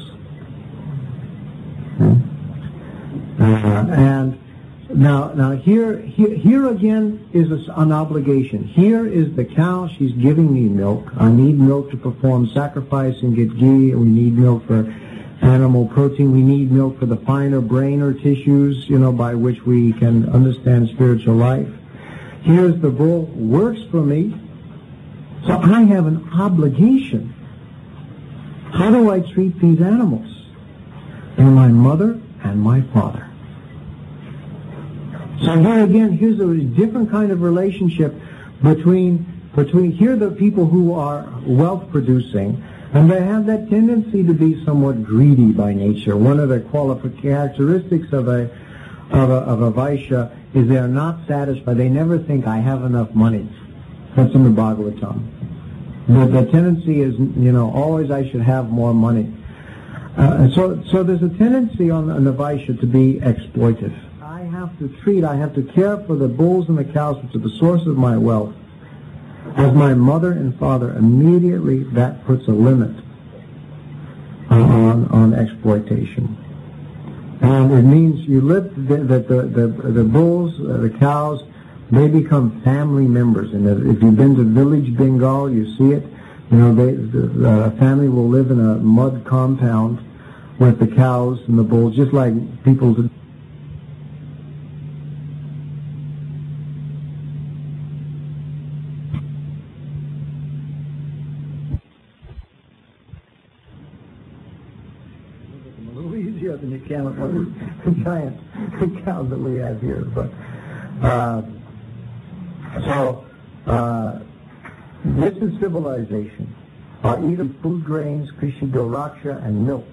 Hmm? Uh, and now, now here, here, here again is a, an obligation. Here is the cow. She's giving me milk. I need milk to perform sacrifice and get ghee. We need milk for animal protein. We need milk for the finer brain or tissues, you know, by which we can understand spiritual life. Here's the bull. Works for me. So I have an obligation. How do I treat these animals? They're my mother and my father. So here again, here's a different kind of relationship between, between here are the people who are wealth producing, and they have that tendency to be somewhat greedy by nature. One of the qualific characteristics of a, of a, of a Vaishya is they are not satisfied. They never think, I have enough money. That's in the Bhagavatam. The, the tendency is, you know, always I should have more money. Uh, so, so there's a tendency on, on the Vaishya to be exploitive. I have to treat, I have to care for the bulls and the cows, which are the source of my wealth, as my mother and father. Immediately that puts a limit on, on exploitation. And it means you live that the, the, the bulls, uh, the cows, they become family members. And if you've been to village Bengal, you see it. You know, they, the uh, family will live in a mud compound with the cows and the bulls, just like people do. A little easier than you can with the giant cows that we have here. But uh, so. Uh, This is civilization. Uh, even food grains, Krishi Goraksha, and milk.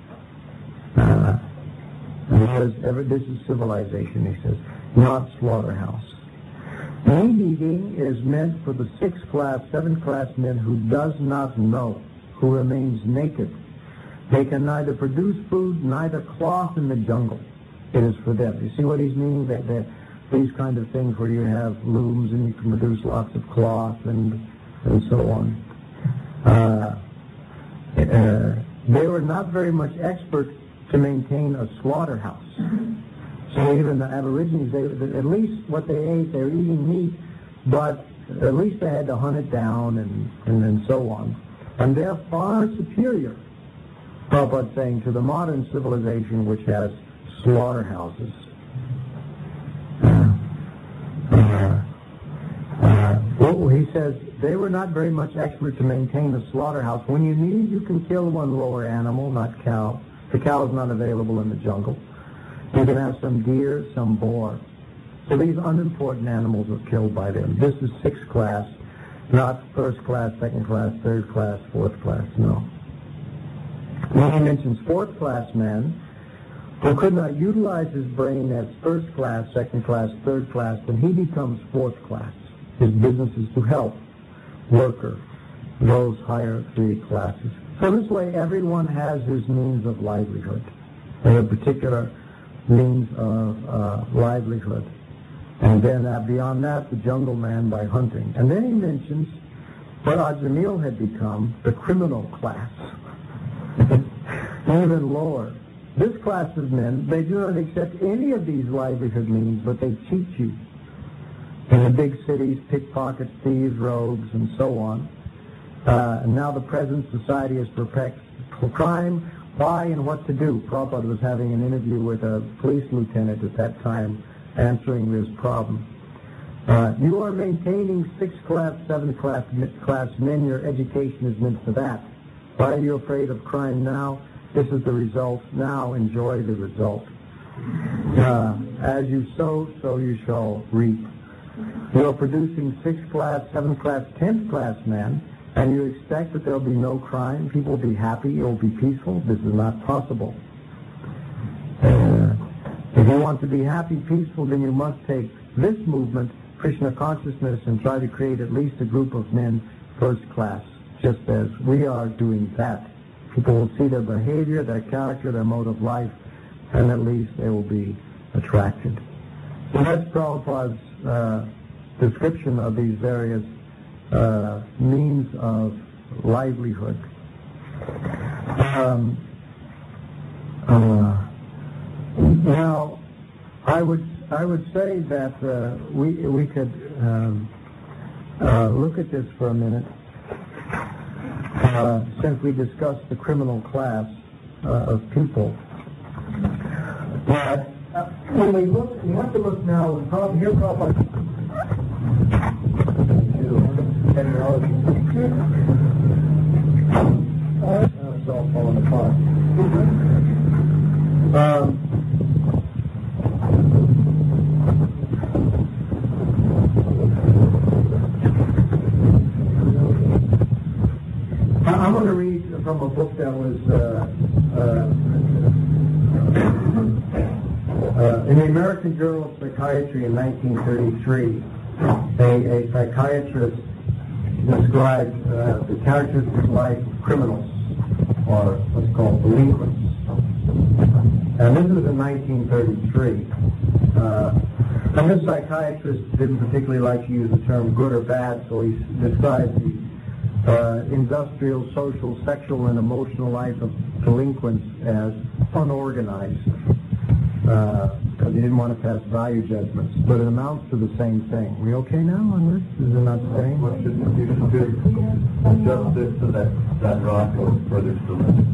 Uh, and ever, this is civilization, he says, not slaughterhouse. Meat eating is meant for the sixth class, seventh class men who does not know, who remains naked. They can neither produce food, neither cloth in the jungle. It is for them. You see what he's meaning? That, that these kind of things where you have looms and you can produce lots of cloth and and so on. Uh, uh, they were not very much expert to maintain a slaughterhouse. So even the Aborigines, they, at least what they ate, they were eating meat, but at least they had to hunt it down and, and, and so on. And they're far superior, Prabhupada's saying, to the modern civilization which has slaughterhouses. Uh, uh, uh, well, he says, they were not very much expert to maintain the slaughterhouse. When you need, you can kill one lower animal, not cow. The cow is not available in the jungle. You can have some deer, some boar. So these unimportant animals are killed by them. This is sixth class, not first class, second class, third class, fourth class, no. When he mentions fourth class man, who could not utilize his brain as first class, second class, third class, then he becomes fourth class. His business is to help worker, those higher three classes. So this way everyone has his means of livelihood, and a particular means of uh, livelihood. And then uh, beyond that, the jungle man by hunting. And then he mentions what Ajamil had become, the criminal class, even lower. This class of men, they do not accept any of these livelihood means, but they cheat you. In the big cities, pickpockets, thieves, rogues, and so on. Uh, and now the present society is perplexed for crime, why, and what to do. Prabhupada was having an interview with a police lieutenant at that time, answering this problem. Uh, you are maintaining sixth class, seventh class, class men. Your education is meant for that. Why are you afraid of crime now? This is the result. Now enjoy the result. Uh, as you sow, so you shall reap. You're producing sixth class, seventh class, tenth class men, and you expect that there'll be no crime, people will be happy, it will be peaceful. This is not possible. Uh, if you want to be happy, peaceful, then you must take this movement, Krishna consciousness, and try to create at least a group of men first class, just as we are doing that. People will see their behavior, their character, their mode of life, and at least they will be attracted. So that's Prabhupada's uh, description of these various uh, means of livelihood. Um, uh, now, I would I would say that uh, we we could um, uh, look at this for a minute, uh, since we discussed the criminal class uh, of people. But uh, when we look, we have to look now. Probably, here, probably. It's all falling apart. Um, I'm going to read from a book that was uh, uh, uh, in the American Journal of Psychiatry in nineteen thirty-three. A, a psychiatrist described uh, the characteristic life of criminals, or what's called delinquents. And this was in nineteen thirty-three. Uh, and this psychiatrist didn't particularly like to use the term good or bad, so he described the uh, industrial, social, sexual, and emotional life of delinquents as unorganized. Uh, because he didn't want to pass value judgments, but it amounts to the same thing. We okay now on this? Is it not the same? Well, should you should adjust this so that that rock goes further to the left.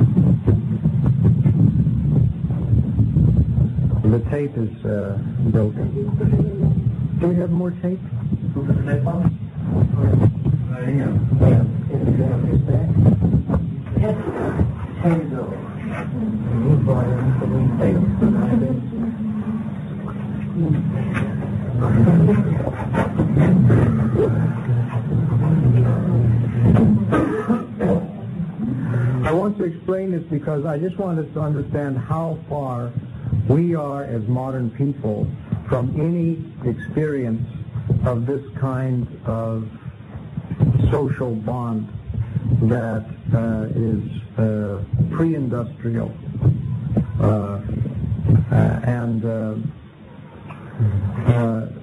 The tape is uh, broken. Do we have more tape? Who put the tape on? Uh, yeah. Yeah. Is that? Yes. Here you go. I want to explain this because I just want us to understand how far we are as modern people from any experience of this kind of social bond that uh, is uh, pre-industrial uh, uh, and uh, uh,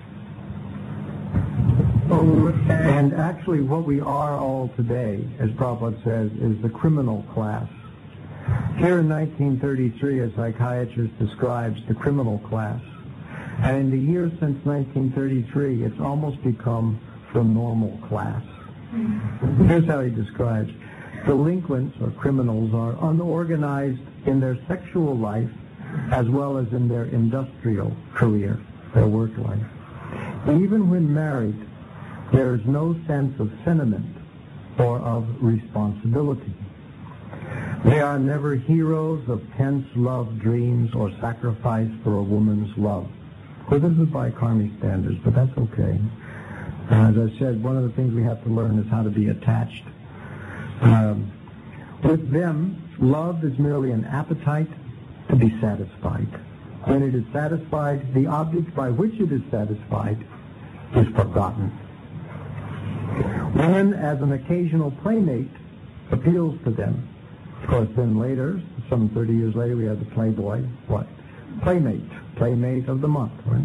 and actually what we are all today, as Prabhupada says, is the criminal class. Here in nineteen thirty-three, a psychiatrist describes the criminal class, and in the years since nineteen thirty-three, it's almost become the normal class. Here's how he describes. Delinquents or criminals are unorganized in their sexual life as well as in their industrial career, their work life. Even when married, there is no sense of sentiment or of responsibility. They are never heroes of tense love dreams or sacrifice for a woman's love. Well, this is by Karmi standards, but that's okay. As I said, one of the things we have to learn is how to be attached. Um, with them, love is merely an appetite to be satisfied. When it is satisfied, the object by which it is satisfied is forgotten. Woman, as an occasional playmate, appeals to them. Of course, then later, some thirty years later, we have the Playboy. What? Playmate. Playmate of the month, right?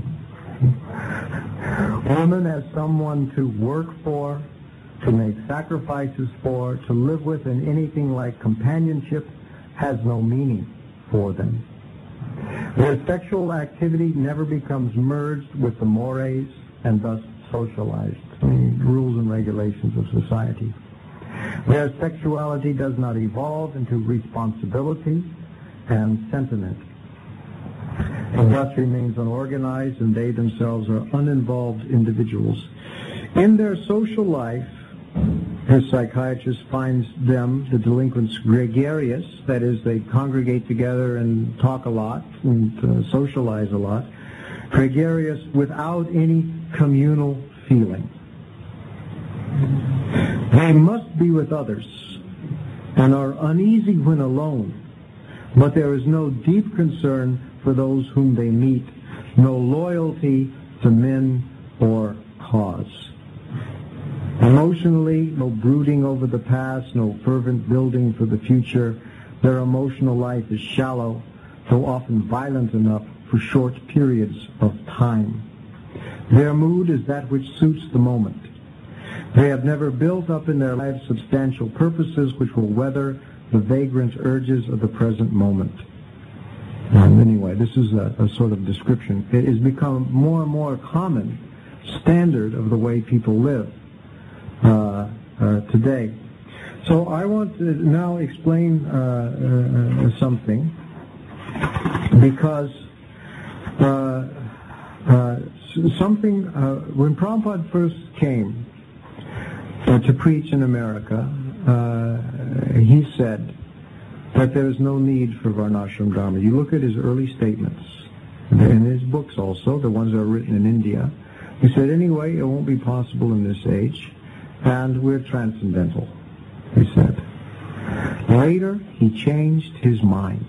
Woman as someone to work for, to make sacrifices for, to live with, and anything like companionship has no meaning for them. Their sexual activity never becomes merged with the mores and thus socialized. I mean, rules and regulations of society. Their sexuality does not evolve into responsibility and sentiment. And thus remains unorganized, and they themselves are uninvolved individuals. In their social life, in His psychiatrist finds them, the delinquents, gregarious, that is, they congregate together and talk a lot and uh, socialize a lot, gregarious without any communal feeling. They must be with others and are uneasy when alone, but there is no deep concern for those whom they meet, no loyalty to men or cause. Emotionally, no brooding over the past, no fervent building for the future. Their emotional life is shallow, though often violent enough for short periods of time. Their mood is that which suits the moment. They have never built up in their lives substantial purposes which will weather the vagrant urges of the present moment. And anyway, this is a, a sort of description. It has become more and more common standard of the way people live uh, uh, today. So I want to now explain uh, uh, something, because uh, uh, something, uh, when Prabhupada first came uh, to preach in America, uh, he said that there is no need for Varnashram Dharma. You look at his early statements, in his books also, the ones that are written in India. He said, anyway, it won't be possible in this age, and we're transcendental, he said. Later, he changed his mind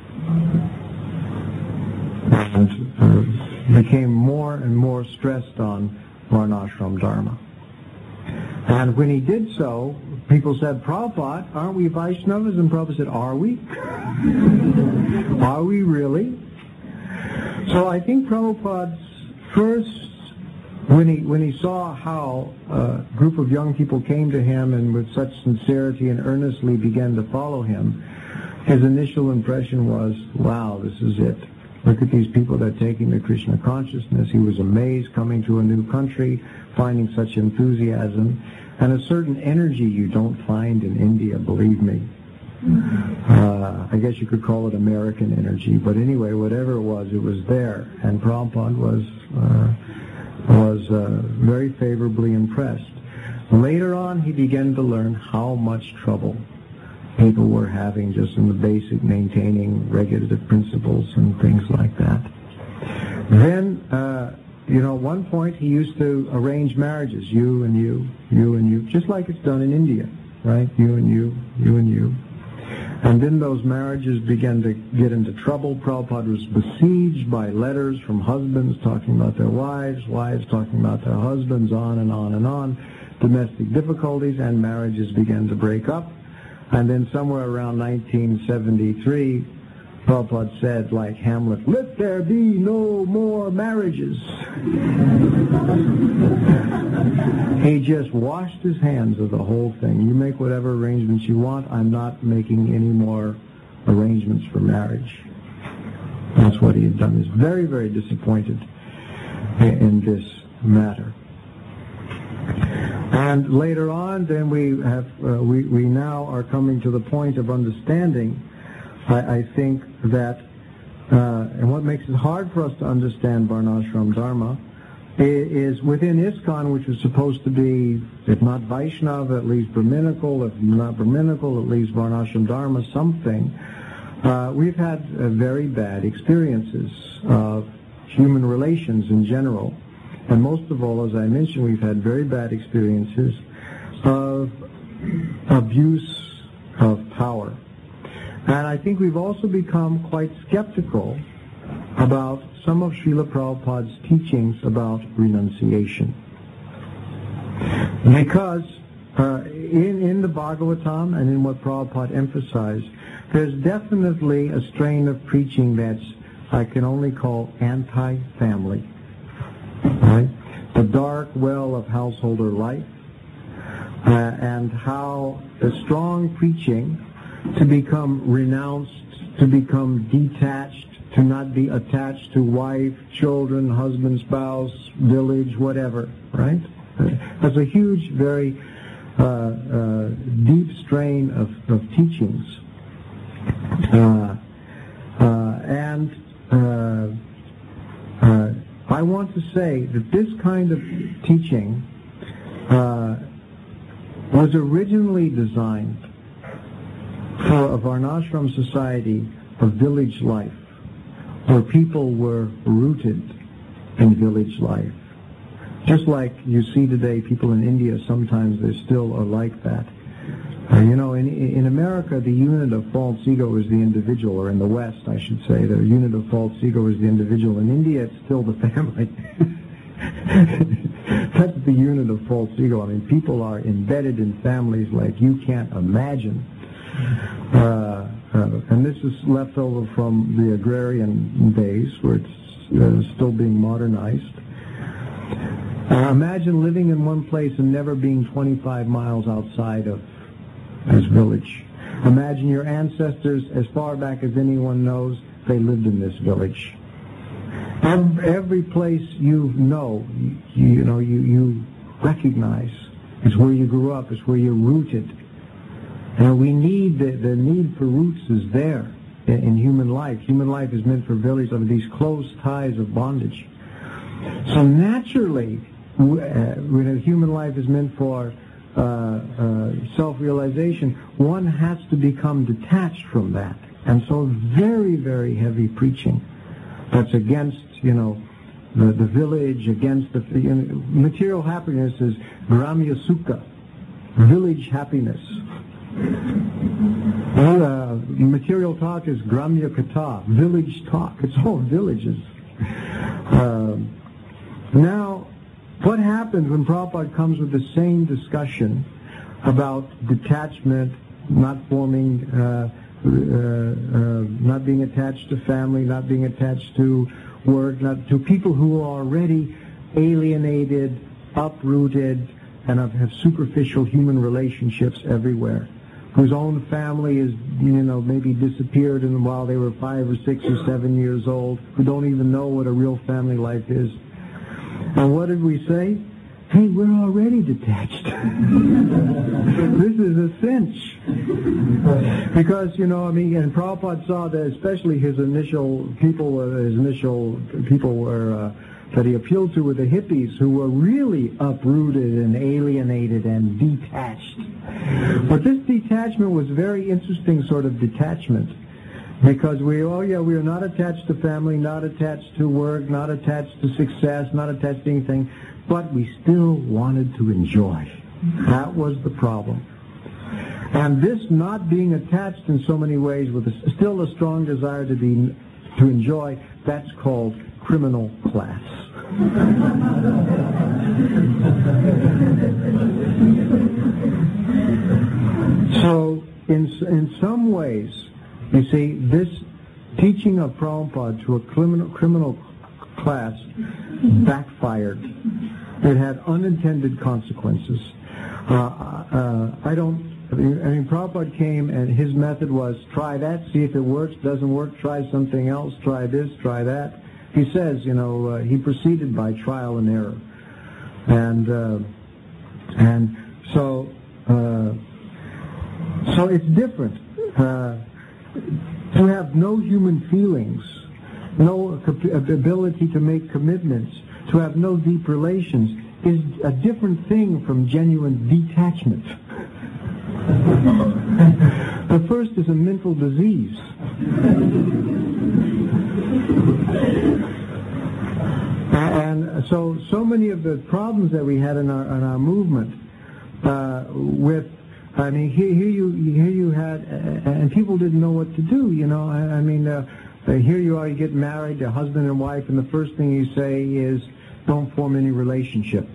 and uh, became more and more stressed on Varnashram Dharma. And when he did so, people said, Prabhupada, aren't we Vaishnavas? And Prabhupada said, are we? Are we really? So I think Prabhupada's first, when he when he saw how a group of young people came to him and with such sincerity and earnestly began to follow him, his initial impression was, wow, this is it. Look at these people that are taking the Krishna consciousness. He was amazed coming to a new country, finding such enthusiasm, and a certain energy you don't find in India, believe me. Uh, I guess you could call it American energy, but anyway, whatever it was, it was there, and Prabhupada was uh, was uh, very favorably impressed. Later on, he began to learn how much trouble people were having just in the basic maintaining regulative principles and things like that. Then, uh, you know, at one point he used to arrange marriages, you and you, you and you, just like it's done in India, right? You and you, you and you. And then those marriages began to get into trouble. Prabhupada was besieged by letters from husbands talking about their wives, wives talking about their husbands, on and on and on. Domestic difficulties, and marriages began to break up. And then somewhere around nineteen seventy-three, Prabhupada said, like Hamlet, let there be no more marriages. He just washed his hands of the whole thing. You make whatever arrangements you want. I'm not making any more arrangements for marriage. That's what he had done. He's very, very disappointed in this matter. And later on, then we have uh, we we now are coming to the point of understanding. I, I think that, uh, and what makes it hard for us to understand Varnashram Dharma is, is within ISKCON, which is supposed to be, if not Vaishnava, at least Brahminical, if not Brahminical, at least Varnashram Dharma, something. Uh, we've had uh, very bad experiences of human relations in general. And most of all, as I mentioned, we've had very bad experiences of abuse of power. And I think we've also become quite skeptical about some of Srila Prabhupada's teachings about renunciation. Because uh, in, in the Bhagavatam and in what Prabhupada emphasized, there's definitely a strain of preaching that's, I can only call anti-family. Right? The dark well of householder life, uh, and how the strong preaching to become renounced, to become detached, to not be attached to wife, children, husband, spouse, village, whatever, right? That's a huge, very uh, uh, deep strain of, of teachings. Uh, uh, and uh, uh, I want to say that this kind of teaching uh, was originally designed for a Varnashram society of village life, where people were rooted in village life. Just like you see today, people in India, sometimes they still are like that. Uh, you know, in, in America, the unit of false ego is the individual, or in the West, I should say, the unit of false ego is the individual. In India, it's still the family. That's the unit of false ego. I mean, people are embedded in families like you can't imagine. Uh, uh, and this is left over from the agrarian days, where it's uh, still being modernized. Uh, imagine living in one place and never being twenty-five miles outside of this village. Imagine your ancestors, as far back as anyone knows, they lived in this village. Every, every place you know, you, you know, you, you recognize is where you grew up, is where you're rooted. And we need, the, the need for roots is there in, in human life. Human life is meant for villages of these close ties of bondage. So naturally, uh, when human life is meant for uh, uh, self-realization, one has to become detached from that. And so very, very heavy preaching that's against, you know, the, the village, against the, you know, material happiness is Gramya Sukha, village happiness. Uh, material talk is Gramya Kata, village talk. It's all villages. Uh, now, what happens when Prabhupada comes with the same discussion about detachment, not forming, uh, uh, uh, not being attached to family, not being attached to work, not to people who are already alienated, uprooted, and have superficial human relationships everywhere, whose own family is, you know, maybe disappeared in while they were five or six or seven years old, who don't even know what a real family life is. And what did we say? Hey, we're already detached. This is a cinch. Because, you know, I mean, and Prabhupada saw that especially his initial people, uh, his initial people were, uh, that he appealed to were the hippies, who were really uprooted and alienated and detached. But this detachment was a very interesting sort of detachment. Because we, oh yeah, we are not attached to family, not attached to work, not attached to success, not attached to anything, but we still wanted to enjoy. That was the problem. And this not being attached in so many ways with a, still a strong desire to be, to enjoy, that's called criminal class. So, in, in some ways, you see, this teaching of Prabhupada to a criminal, criminal class backfired. It had unintended consequences. Uh, uh, I don't, I mean, I mean, Prabhupada came and his method was try that, see if it works, doesn't work, try something else, try this, try that. He says, you know, uh, he proceeded by trial and error. And, uh, and so, uh, so it's different. Uh, to have no human feelings, no ability to make commitments, to have no deep relations, is a different thing from genuine detachment. The first is a mental disease. And so, so many of the problems that we had in our in our movement uh, with I mean, here, here you here you had, uh, and people didn't know what to do. You know, I, I mean, uh, here you are, you get married, a husband and wife, and the first thing you say is, "Don't form any relationship."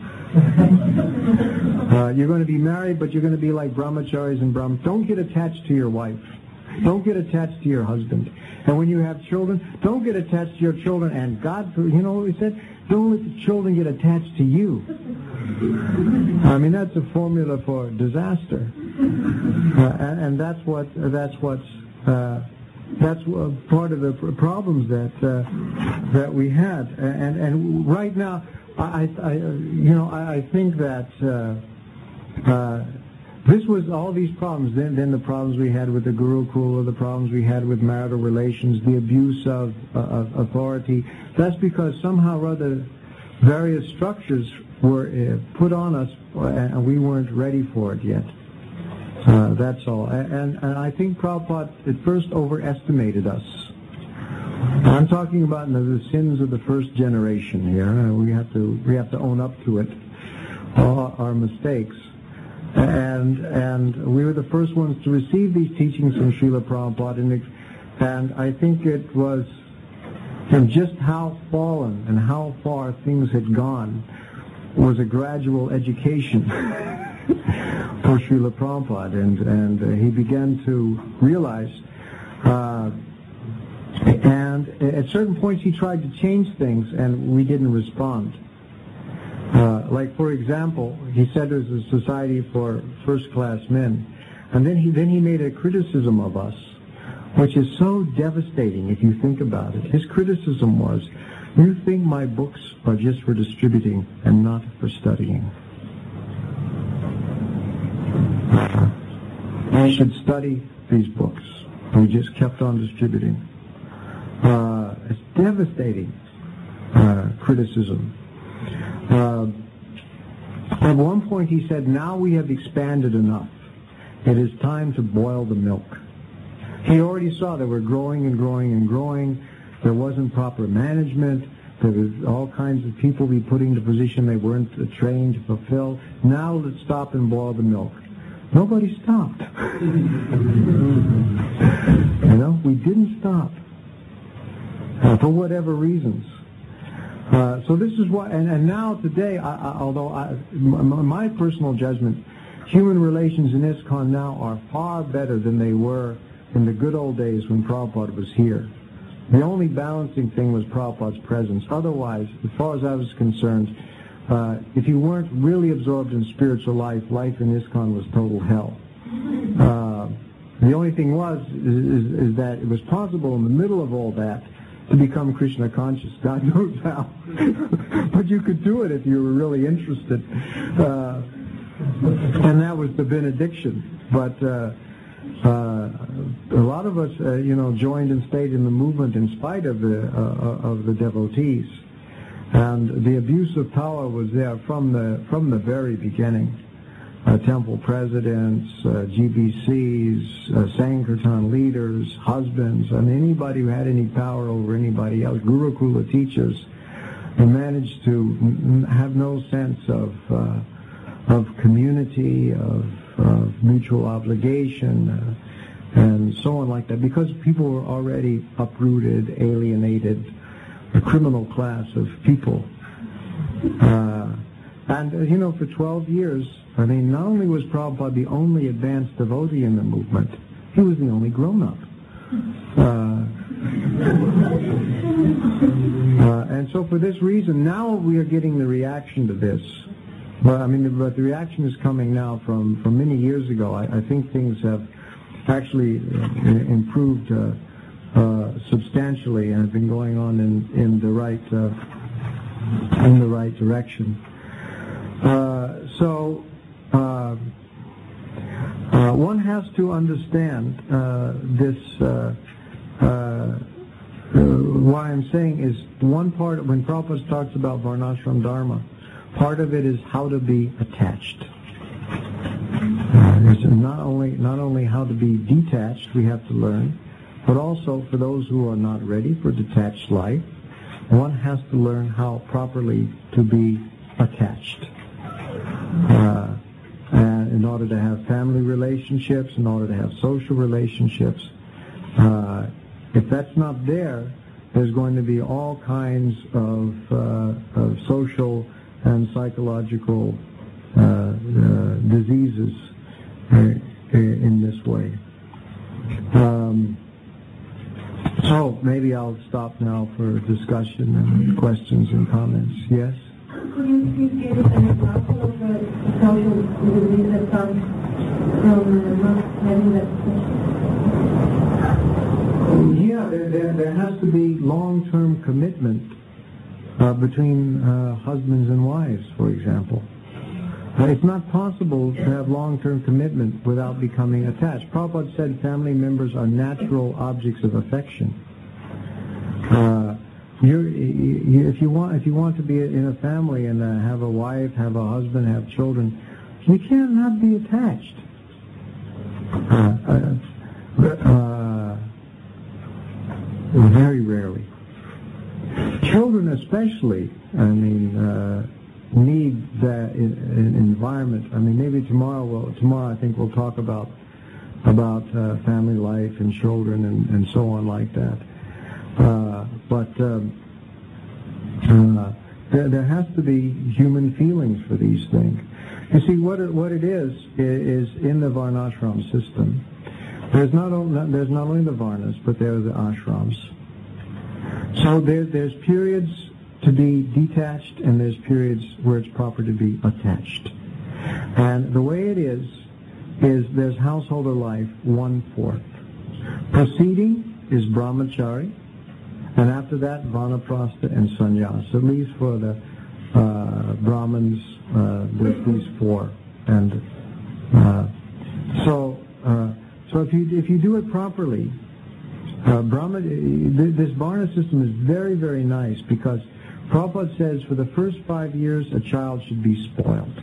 uh, you're going to be married, but you're going to be like brahmacharis and brahmacharis. Don't get attached to your wife. Don't get attached to your husband. And when you have children, don't get attached to your children. And God, you know what he said? Don't let the children get attached to you. I mean, that's a formula for disaster, uh, and, and that's what that's what's uh, that's part of the problems that uh, that we had. And and right now, I, I you know I, I think that uh, uh, this was all these problems. Then then the problems we had with the Gurukula, the problems we had with marital relations, the abuse of, uh, of authority. That's because somehow or other various structures were uh, put on us, and we weren't ready for it yet. Uh, that's all. And, and I think Prabhupada at first overestimated us. I'm talking about the, the sins of the first generation here. Uh, we have to we have to own up to it, all our mistakes. And and we were the first ones to receive these teachings from Srila Prabhupada, and, and I think it was and just how fallen and how far things had gone was a gradual education for Srila Prabhupada, and and uh, he began to realize. Uh, And at certain points he tried to change things, and we didn't respond. Uh, like, for example, he said there's a society for first-class men, and then he then he made a criticism of us, which is so devastating if you think about it. His criticism was, you think my books are just for distributing and not for studying. You should study these books. We just kept on distributing. Uh, it's devastating uh, criticism. Uh, at one point he said, now we have expanded enough. It is time to boil the milk. He already saw that we're growing and growing and growing. There wasn't proper management. There was all kinds of people we put into position they weren't trained to fulfill. Now let's stop and boil the milk. Nobody stopped. You know, we didn't stop. Uh, for whatever reasons. Uh, so this is why, and, and now today, I, I, although I, my, my personal judgment, human relations in ISKCON now are far better than they were in the good old days when Prabhupada was here. The only balancing thing was Prabhupada's presence. Otherwise, as far as I was concerned, uh, if you weren't really absorbed in spiritual life, life in ISKCON was total hell. Uh, the only thing was, is, is, is that it was possible in the middle of all that to become Krishna conscious. God knows how. But you could do it if you were really interested. Uh, and that was the benediction. But uh, uh, a lot of us, uh, you know, joined and stayed in the movement in spite of the uh, of the devotees. And the abuse of power was there from the from the very beginning. Uh, temple presidents, uh, G B Cs, uh, Sankirtan leaders, husbands, and anybody who had any power over anybody else, Gurukula teachers, who managed to n- have no sense of uh, of community, of, of mutual obligation, uh, and so on like that, because people were already uprooted, alienated, a criminal class of people. Uh, and, uh, you know, for twelve years, I mean, not only was Prabhupada the only advanced devotee in the movement, he was the only grown-up. Uh, uh, and so for this reason, now we are getting the reaction to this. But I mean, but the reaction is coming now from, from many years ago. I, I think things have actually uh, improved uh, uh, substantially and have been going on in, in the right uh, in the right direction. Uh, so. Uh, uh, one has to understand uh, this, uh, uh, uh, what I'm saying is one part, when Prabhupada talks about Varnashram Dharma, part of it is how to be attached. Uh, it's not only, not only how to be detached we have to learn, but also for those who are not ready for detached life, one has to learn how properly to be attached. Uh, And in order to have family relationships, in order to have social relationships, uh, if that's not there, there's going to be all kinds of, uh, of social and psychological uh, uh, diseases uh, in this way. Um, so maybe I'll stop now for discussion and questions and comments. Yes? Could you please give us an example of a social disease that comes from not having that situation? Yeah, there, there, there has to be long-term commitment uh, between uh, husbands and wives, for example. Uh, it's not possible to have long-term commitment without becoming attached. Prabhupada said family members are natural objects of affection. Uh, you're, you, if you want, if you want to be in a family and uh, have a wife, have a husband, have children, you cannot be attached. Uh, uh, uh, very rarely. Children especially, I mean, uh, need that in, in environment. I mean, maybe tomorrow, we'll, tomorrow I think we'll talk about about uh, family life and children and, and so on like that. Uh, but um, uh, there, there has to be human feelings for these things. You see, what it, what it is is in the Varnashram system. There's not only, there's not only the Varnas, but there are the ashrams. So there, there's periods to be detached, and there's periods where it's proper to be attached. And the way it is, is there's householder life, one-fourth. Preceding is brahmachari, and after that, vanaprastha and sannyas, at least for the uh, Brahmins, uh, there's these four. And uh, so, uh, so if you if you do it properly, uh, Brahma, this Varna system is very, very nice because Prabhupada says for the first five years a child should be spoiled.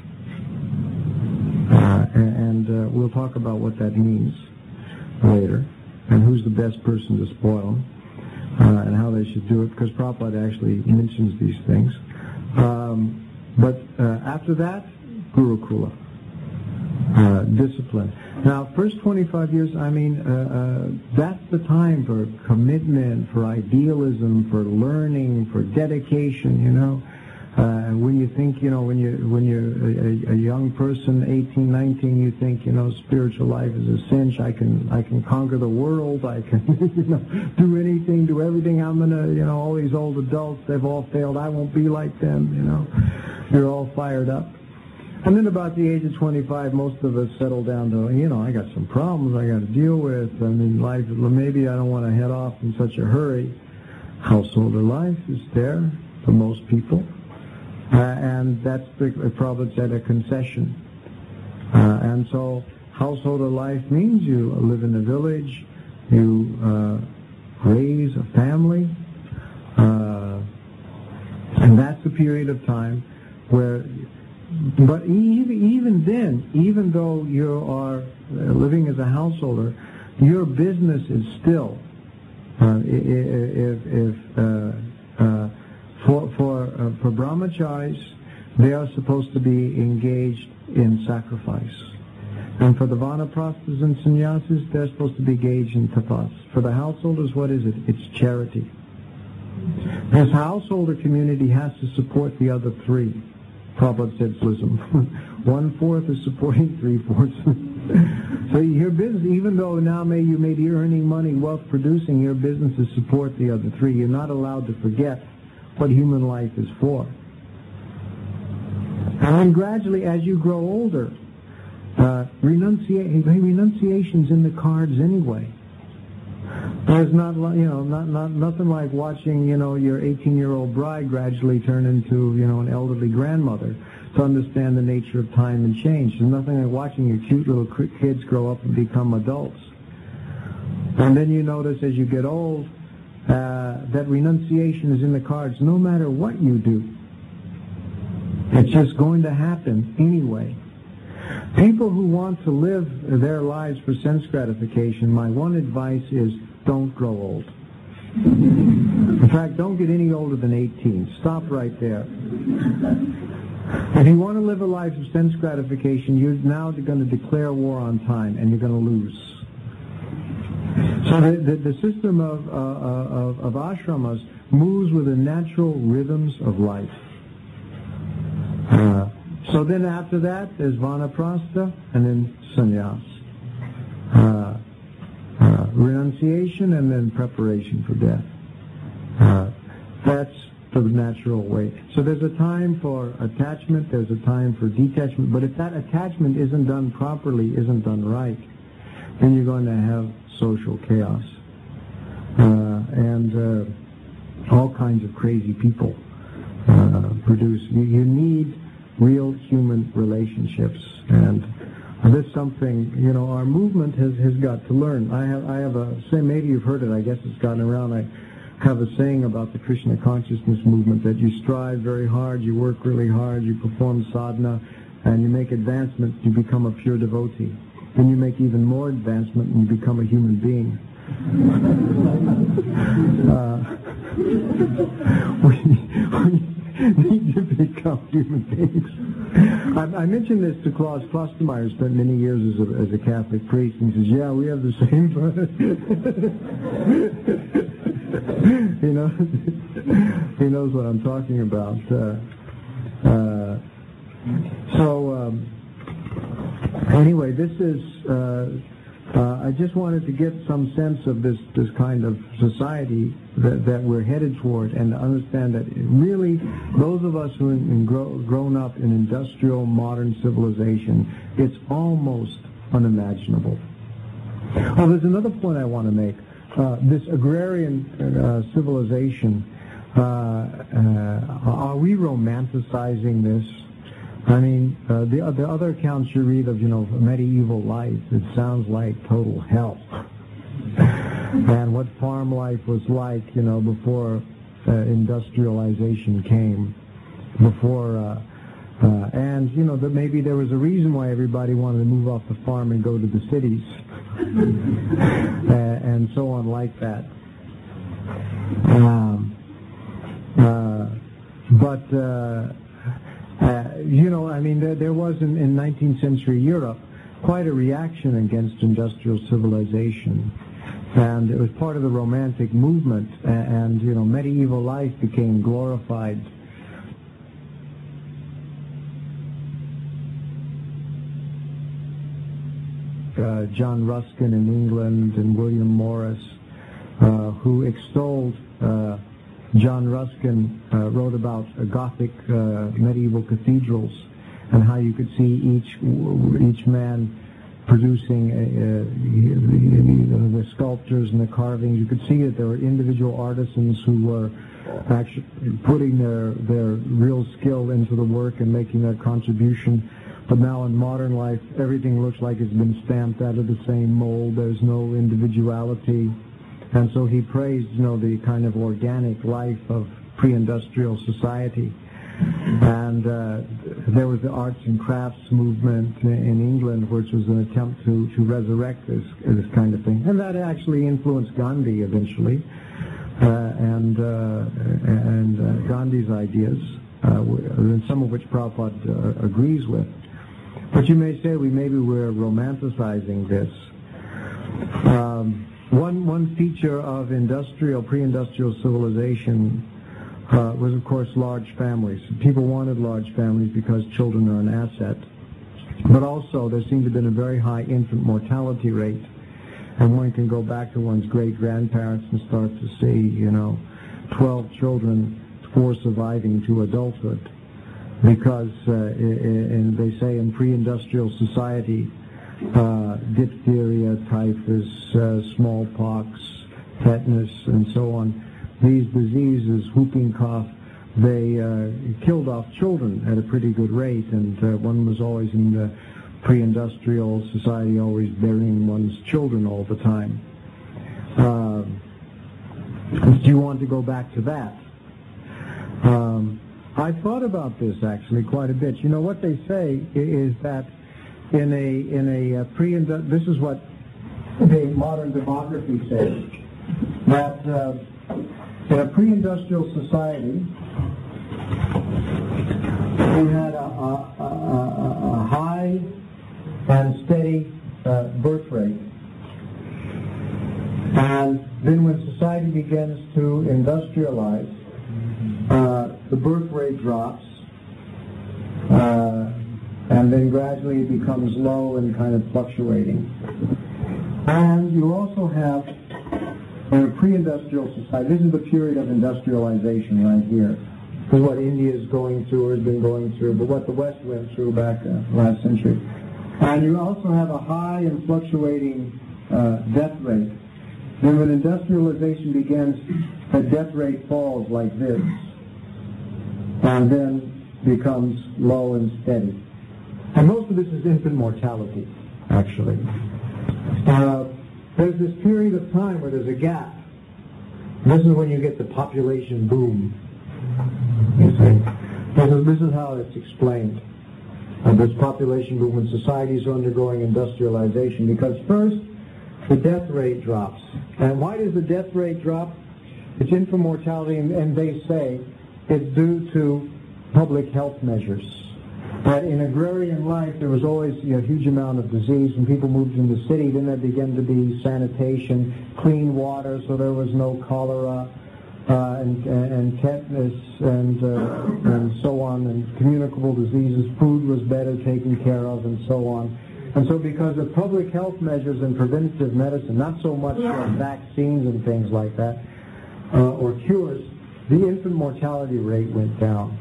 Uh, and uh, we'll talk about what that means later, and who's the best person to spoil them, uh, and how they should do it, because Prabhupada actually mentions these things. Um, but uh, after that, Gurukula, uh, discipline. Now, first twenty-five years, I mean, uh, uh, that's the time for commitment, for idealism, for learning, for dedication, you know. Uh, when you think, you know, when you when you're a, a young person, eighteen, nineteen, you think, you know, spiritual life is a cinch. I can I can conquer the world. I can, you know, do anything, do everything. I'm gonna, you know, all these old adults, they've all failed. I won't be like them. You know, you're all fired up. And then about the age of twenty-five, most of us settle down to, you know, I got some problems I got to deal with. I mean, life. Maybe I don't want to head off in such a hurry. Householder life is there for most people. Uh, and that's the Prabhupada said, a concession. Uh, and so householder life means you live in a village, you uh, raise a family, uh, and that's a period of time where, but even, even then, even though you are living as a householder, your business is still, uh, if, if uh, uh, For for uh, for brahmacharis, they are supposed to be engaged in sacrifice, and for the vanaprasthas and sannyasis, they're supposed to be engaged in tapas. For the householders, what is it? It's charity. This householder community has to support the other three. Prabhupada said Slism. One fourth is supporting three fourths. So your business, even though now may you may be earning money, wealth producing, your business is support the other three. You're not allowed to forget what human life is for. And then gradually, as you grow older, uh, renunciation, renunciation's in the cards anyway. There's not, you know, not, not nothing like watching, you know, your eighteen-year-old bride gradually turn into, you know, an elderly grandmother to understand the nature of time and change. There's nothing like watching your cute little kids grow up and become adults. And then you notice as you get old, Uh, that renunciation is in the cards no matter what you do. It's just going to happen anyway. People who want to live their lives for sense gratification, my one advice is don't grow old. In fact, don't get any older than eighteen. Stop right there. If you want to live a life of sense gratification, you're now going to declare war on time, and you're going to lose. So the, the, the system of, uh, of, of ashramas moves with the natural rhythms of life. Uh, so then after that, there's vanaprastha and then sannyas. Uh, uh, renunciation and then preparation for death. Uh, that's the natural way. So there's a time for attachment, there's a time for detachment, but if that attachment isn't done properly, isn't done right, then you're going to have social chaos uh, and uh, all kinds of crazy people uh, produce. You, you need real human relationships, and this is something, you know, our movement has, has got to learn. I have I have a say maybe you've heard it. I guess it's gotten around. I have a saying about the Krishna consciousness movement that you strive very hard, you work really hard, you perform sadhana, and you make advancements, you become a pure devotee. Then you make even more advancement and you become a human being. uh, we, we need to become human beings. I, I mentioned this to Klaus Klostermeyer, who spent many years as a, as a Catholic priest, and he says, yeah, we have the same... he knows, he knows what I'm talking about. Uh, uh, so, um, anyway, this is... Uh, Uh, I just wanted to get some sense of this, this kind of society that, that we're headed toward, and to understand that really those of us who have grow, grown up in industrial modern civilization, it's almost unimaginable. Oh, there's another point I want to make. Uh, this agrarian uh, civilization, uh, uh, are we romanticizing this? I mean, uh, the, the other accounts you read of, you know, medieval life, it sounds like total hell. And what farm life was like, you know, before uh, industrialization came, before, uh, uh, and, you know, that maybe there was a reason why everybody wanted to move off the farm and go to the cities, uh, and so on like that. Um, uh, but... Uh, Uh, you know, I mean, there, there was in, in nineteenth century Europe quite a reaction against industrial civilization, and it was part of the Romantic movement, and, and you know, medieval life became glorified. Uh, John Ruskin in England and William Morris, uh, who extolled uh, John Ruskin uh, wrote about uh, Gothic uh, medieval cathedrals and how you could see each each man producing a, a, the sculptures and the carvings. You could see that there were individual artisans who were actually putting their their real skill into the work and making their contribution. But now in modern life, everything looks like it's been stamped out of the same mold. There's no individuality. And so he praised, you know, the kind of organic life of pre-industrial society. And uh, there was the arts and crafts movement in England, which was an attempt to, to resurrect this, this kind of thing. And that actually influenced Gandhi eventually, uh, and, uh, and uh, Gandhi's ideas, uh, some of which Prabhupada uh, agrees with. But you may say we maybe we're romanticizing this. Um, One one feature of industrial, pre-industrial civilization uh, was, of course, large families. People wanted large families because children are an asset. But also, there seemed to have been a very high infant mortality rate. And one can go back to one's great-grandparents and start to see, you know, twelve children, four surviving to adulthood. Because, uh, in, they say in pre-industrial society, Uh, diphtheria, typhus, uh, smallpox, tetanus, and so on. These diseases, whooping cough, they uh, killed off children at a pretty good rate, and uh, one was always in the pre-industrial society always burying one's children all the time. Uh, do you want to go back to that? Um, I thought about this actually quite a bit. You know, what they say is that In a in a uh, pre this is what the modern demography says, that uh, in a pre-industrial society we had a, a, a, a high and steady uh, birth rate, and then when society begins to industrialize, uh, the birth rate drops. Uh, And then gradually it becomes low and kind of fluctuating. And you also have, in a pre-industrial society, this is the period of industrialization right here. This is what India is going through or has been going through, but what the West went through back uh, last century. And you also have a high and fluctuating uh, death rate. Then when industrialization begins, the death rate falls like this, and then becomes low and steady. And most of this is infant mortality, actually. Uh, there's this period of time where there's a gap This is when you get the population boom. You see, this is, this is how it's explained. Uh, this population boom when societies are undergoing industrialization, because first, the death rate drops. And why does the death rate drop? It's infant mortality, and, and they say it's due to public health measures. That in agrarian life, there was always you know, a huge amount of disease. When people moved into the city, then there began to be sanitation, clean water, so there was no cholera, uh, and, and, and tetanus, and, uh, and so on, and communicable diseases. Food was better taken care of, and so on. And so because of public health measures and preventative medicine, not so much uh, vaccines and things like that, uh, or cures, the infant mortality rate went down.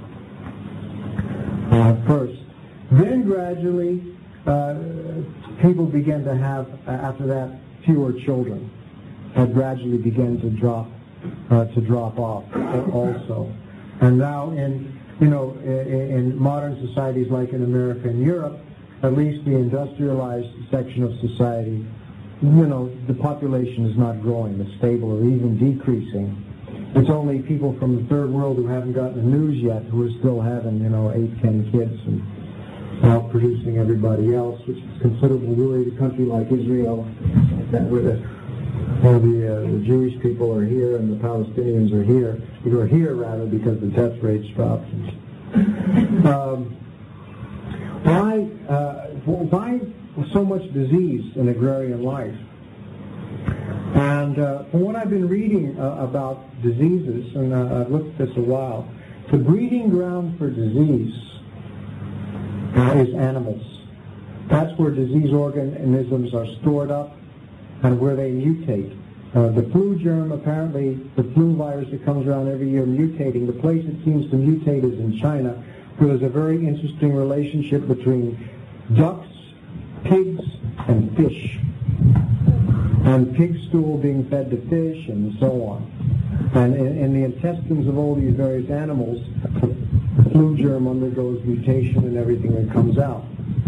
Uh, first. Then gradually, uh, people began to have, uh, after that, fewer children. That gradually began to drop, uh, to drop off also. And now in, you know, in, in modern societies like in America and Europe, at least the industrialized section of society, you know, the population is not growing, it's stable or even decreasing. It's only people from the third world who haven't gotten the news yet who are still having, you know, eight, ten kids and outproducing everybody else, which is considerable really to a country like Israel, where the, where the, uh, the Jewish people are here and the Palestinians are here, who are here rather because the death rates dropped. Um, why, uh, why so much disease in agrarian life? And uh, from what I've been reading uh, about diseases, and uh, I've looked at this a while, the breeding ground for disease uh, is animals. That's where disease organisms are stored up and where they mutate. Uh, the flu germ, apparently, the flu virus that comes around every year mutating, the place it seems to mutate is in China, where there's a very interesting relationship between ducks, pigs, and fish. And pig stool being fed to fish and so on. And in, in the intestines of all these various animals, the flu germ undergoes mutation and everything that comes out.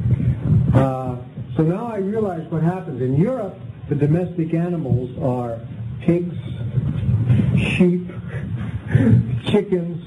Uh, so now I realize what happens. In Europe, the domestic animals are pigs, sheep, chickens,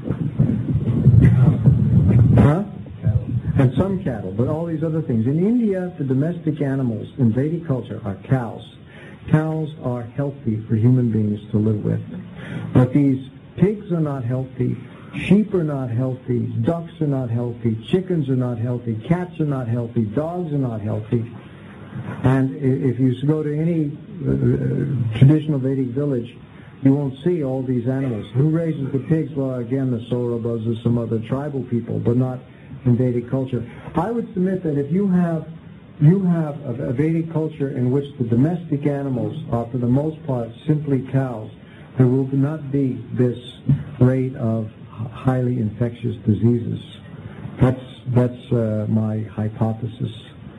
huh? And some cattle, but all these other things. In India, the domestic animals in Vedic culture are cows. Cows are healthy for human beings to live with. But these pigs are not healthy, sheep are not healthy, ducks are not healthy, chickens are not healthy, cats are not healthy, dogs are not healthy. And if you go to any uh, traditional Vedic village, you won't see all these animals. Who raises the pigs? Well, again, the Saurabhas or some other tribal people, but not in Vedic culture. I would submit that if you have you have a, a Vedic culture in which the domestic animals are for the most part simply cows, there will not be this rate of highly infectious diseases. That's that's uh, my hypothesis.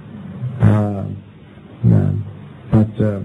Uh, yeah. But uh,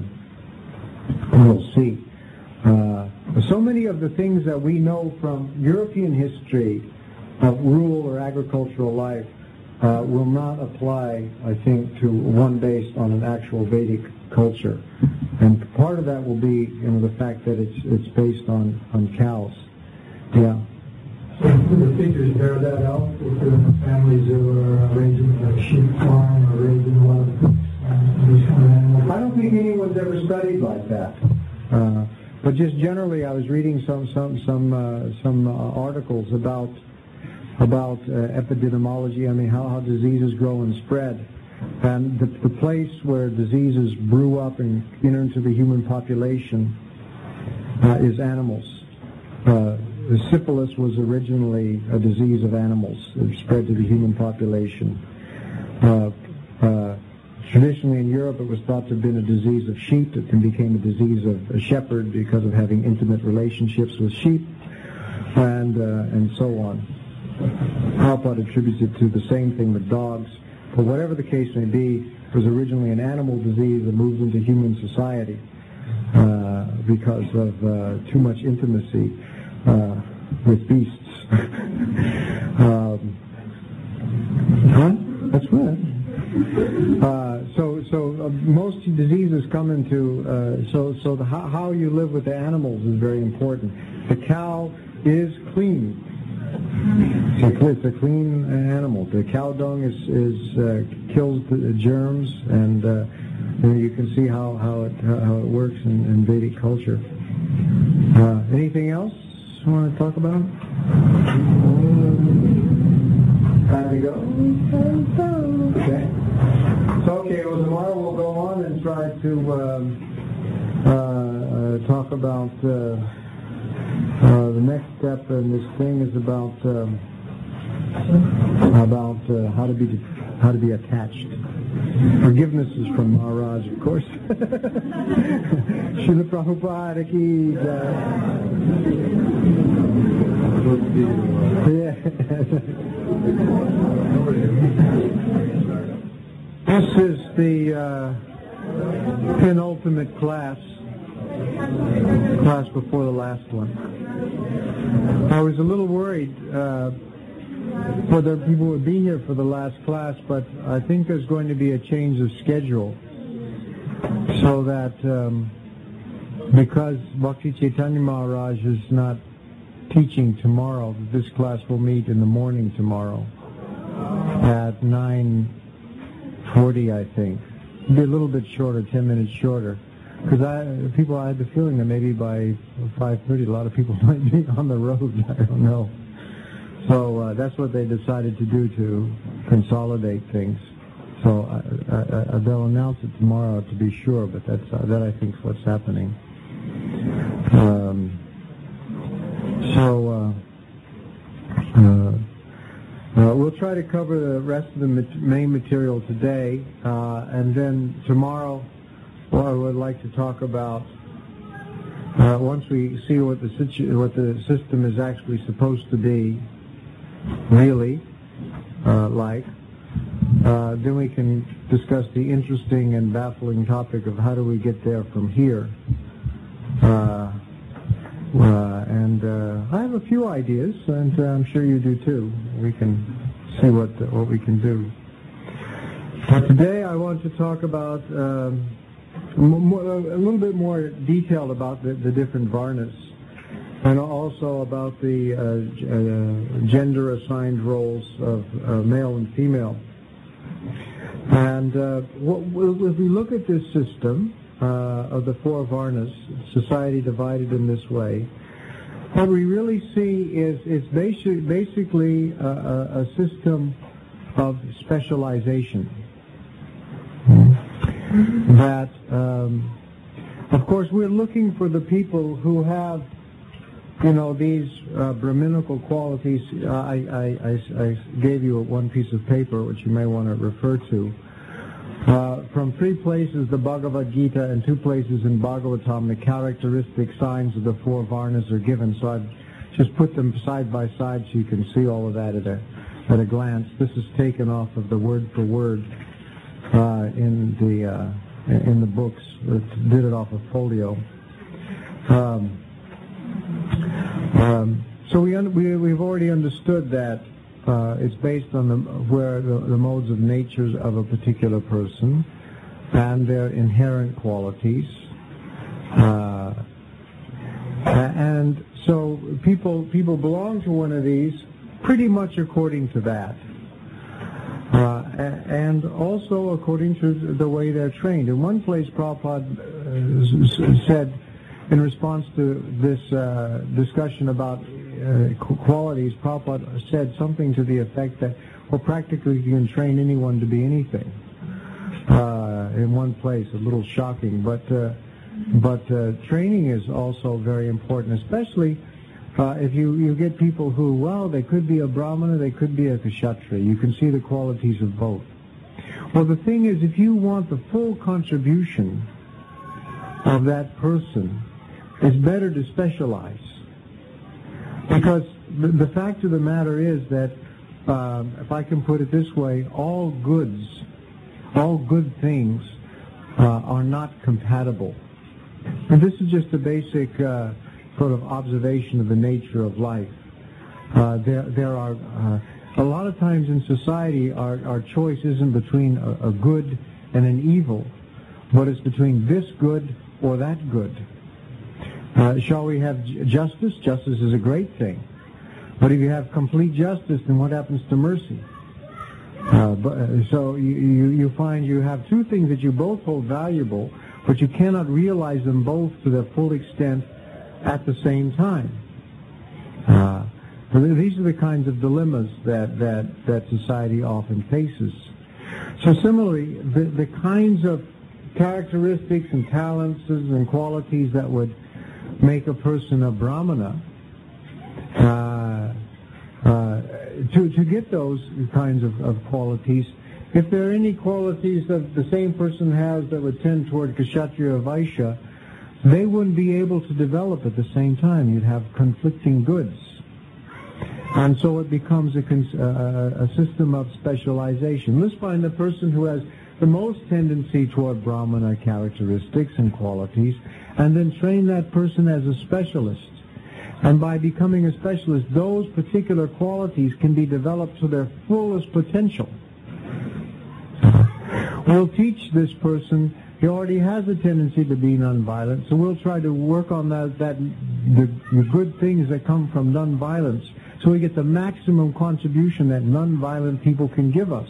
we'll see. Uh, so many of the things that we know from European history of rural or agricultural life uh, will not apply, I think, to one based on an actual Vedic culture. And part of that will be, you know, the fact that it's it's based on, on cows. Yeah. So the figures bear that out with the families who are raising a sheep farm or raising a lot of uh, these kind of animals? I don't think anyone's ever studied like that. Uh, but just generally, I was reading some some some uh, some uh, articles about about uh, epidemiology. I mean, how, how diseases grow and spread. And the, the place where diseases brew up and enter into the human population uh, is animals. Uh, the syphilis was originally a disease of animals. It spread to the human population. Uh, uh, traditionally in Europe, it was thought to have been a disease of sheep. It then became a disease of a shepherd because of having intimate relationships with sheep, and uh, and so on. Alport attributes it to the same thing with dogs. But whatever the case may be, it was originally an animal disease that moved into human society uh, because of uh, too much intimacy uh, with beasts. um, huh? That's right. Uh, so, so uh, most diseases come into uh, so so the, how, how you live with the animals is very important. The cow is clean. It's a, it's a clean animal. The cow dung is is uh, kills the germs, and uh, you can see how how it how it works in, in Vedic culture. Uh, anything else you want to talk about? Time to go? Okay. So, okay, well, tomorrow we'll go on and try to um, uh, uh, talk about uh, uh, the next step in this thing is about um, about uh, how to be how to be attached. Forgiveness is from Maharaj, of course. Srila Prabhupada ki jai. This is the uh, penultimate class, class before the last one. I was a little worried uh, whether people would be here for the last class, but I think there's going to be a change of schedule so that um, because Bhakti Chaitanya Maharaj is not teaching tomorrow, this class will meet in the morning tomorrow at nine forty, I think. It'll be a little bit shorter, ten minutes shorter. Because I, people, I had the feeling that maybe by five thirty, a lot of people might be on the road. I don't know. So uh, that's what they decided to do, to consolidate things. So uh, uh, they'll announce it tomorrow to be sure, but that's uh, that I think is what's happening. Um, so uh, uh, uh, we'll try to cover the rest of the mat- main material today, uh, and then tomorrow, well, I would like to talk about uh, once we see what the situ- what the system is actually supposed to be. Really, uh, like, uh, then we can discuss the interesting and baffling topic of how do we get there from here. Uh, uh, and uh, I have a few ideas, and uh, I'm sure you do too. We can see what uh, what we can do. But today I want to talk about um, more, a little bit more detail about the, the different varnas. And also about the uh, uh, gender-assigned roles of uh, male and female. And uh, what, if we look at this system uh, of the four varnas, society divided in this way, what we really see is it's basi- basically a, a, a system of specialization. That, um, of course, we're looking for the people who have You know, these uh, Brahminical qualities. uh, I, I, I, I gave you one piece of paper which you may want to refer to. Uh, from three places, the Bhagavad Gita, and two places in Bhagavatam, the characteristic signs of the four varnas are given. So I've just put them side by side so you can see all of that at a, at a glance. This is taken off of the word for word uh, in the uh, in the books. It did it off of folio. Um, Um, so we, un- we we've already understood that uh, it's based on the where the, the modes of nature of a particular person and their inherent qualities, uh, and so people people belong to one of these pretty much according to that, uh, and also according to the way they're trained. In one place, Prabhupada uh, said, in response to this uh, discussion about uh, qualities, Prabhupada said something to the effect that, well, practically you can train anyone to be anything uh, in one place. A little shocking, but uh, but uh, training is also very important, especially uh, if you, you get people who, well, they could be a Brahmana, they could be a Kshatriya. You can see the qualities of both. Well, the thing is, if you want the full contribution of that person, it's better to specialize, because the, the fact of the matter is that, um, if I can put it this way, all goods, all good things uh, are not compatible. And this is just a basic uh, sort of observation of the nature of life. Uh, there, there are uh, a lot of times in society, our, our choice isn't between a, a good and an evil, but it's between this good or that good. Uh, shall we have j- justice? Justice is a great thing. But if you have complete justice, then what happens to mercy? Uh, but, uh, so you, you, you find you have two things that you both hold valuable, but you cannot realize them both to their full extent at the same time. Uh, so these are the kinds of dilemmas that, that, that society often faces. So similarly, the, the kinds of characteristics and talents and qualities that would make a person a Brahmana, uh, uh, to, to get those kinds of, of qualities, if there are any qualities that the same person has that would tend toward Kshatriya or Vaishya, they wouldn't be able to develop at the same time. You'd have conflicting goods. And so it becomes a, uh, a system of specialization. Let's find the person who has the most tendency toward Brahmana characteristics and qualities, and then train that person as a specialist. And by becoming a specialist, those particular qualities can be developed to their fullest potential. We'll teach this person, he already has a tendency to be nonviolent, so we'll try to work on that, that the, the good things that come from nonviolence, so we get the maximum contribution that nonviolent people can give us.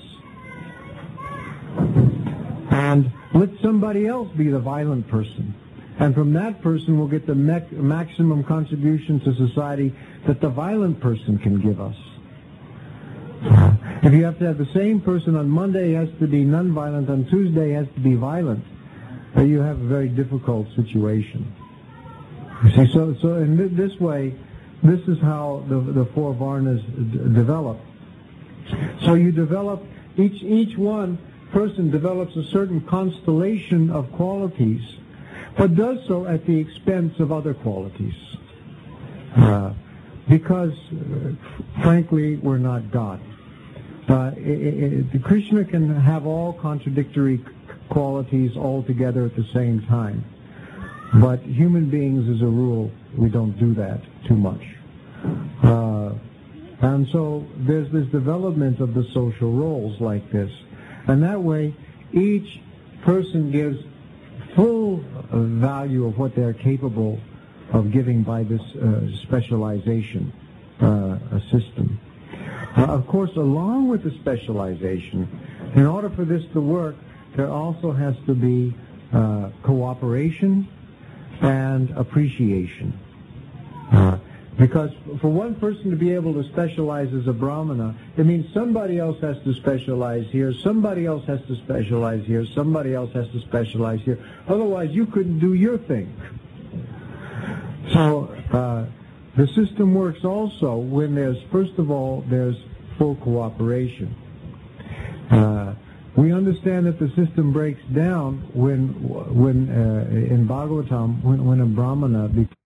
And let somebody else be the violent person. And from that person we'll get the me- maximum contribution to society that the violent person can give us. If you have to have the same person on Monday has to be nonviolent, on Tuesday has to be violent, you have a very difficult situation. You see, so, so in th- this way, this is how the, the four Varnas d- develop. So you develop, each, each one person develops a certain constellation of qualities, but does so at the expense of other qualities. Uh, because, uh, frankly, we're not God. Uh, it, it, Krishna can have all contradictory qualities all together at the same time. But human beings, as a rule, we don't do that too much. Uh, and so there's this development of the social roles like this. And that way, each person gives full value of what they're capable of giving by this uh, specialization uh, system. Uh, of course, along with the specialization, in order for this to work, there also has to be uh, cooperation and appreciation. Uh, because for one person to be able to specialize as a Brahmana, it means somebody else has to specialize here, somebody else has to specialize here, somebody else has to specialize here. Otherwise, you couldn't do your thing. So, uh, the system works also when there's, first of all, there's full cooperation. Uh, we understand that the system breaks down when, when uh, in Bhagavatam, when, when a Brahmana becomes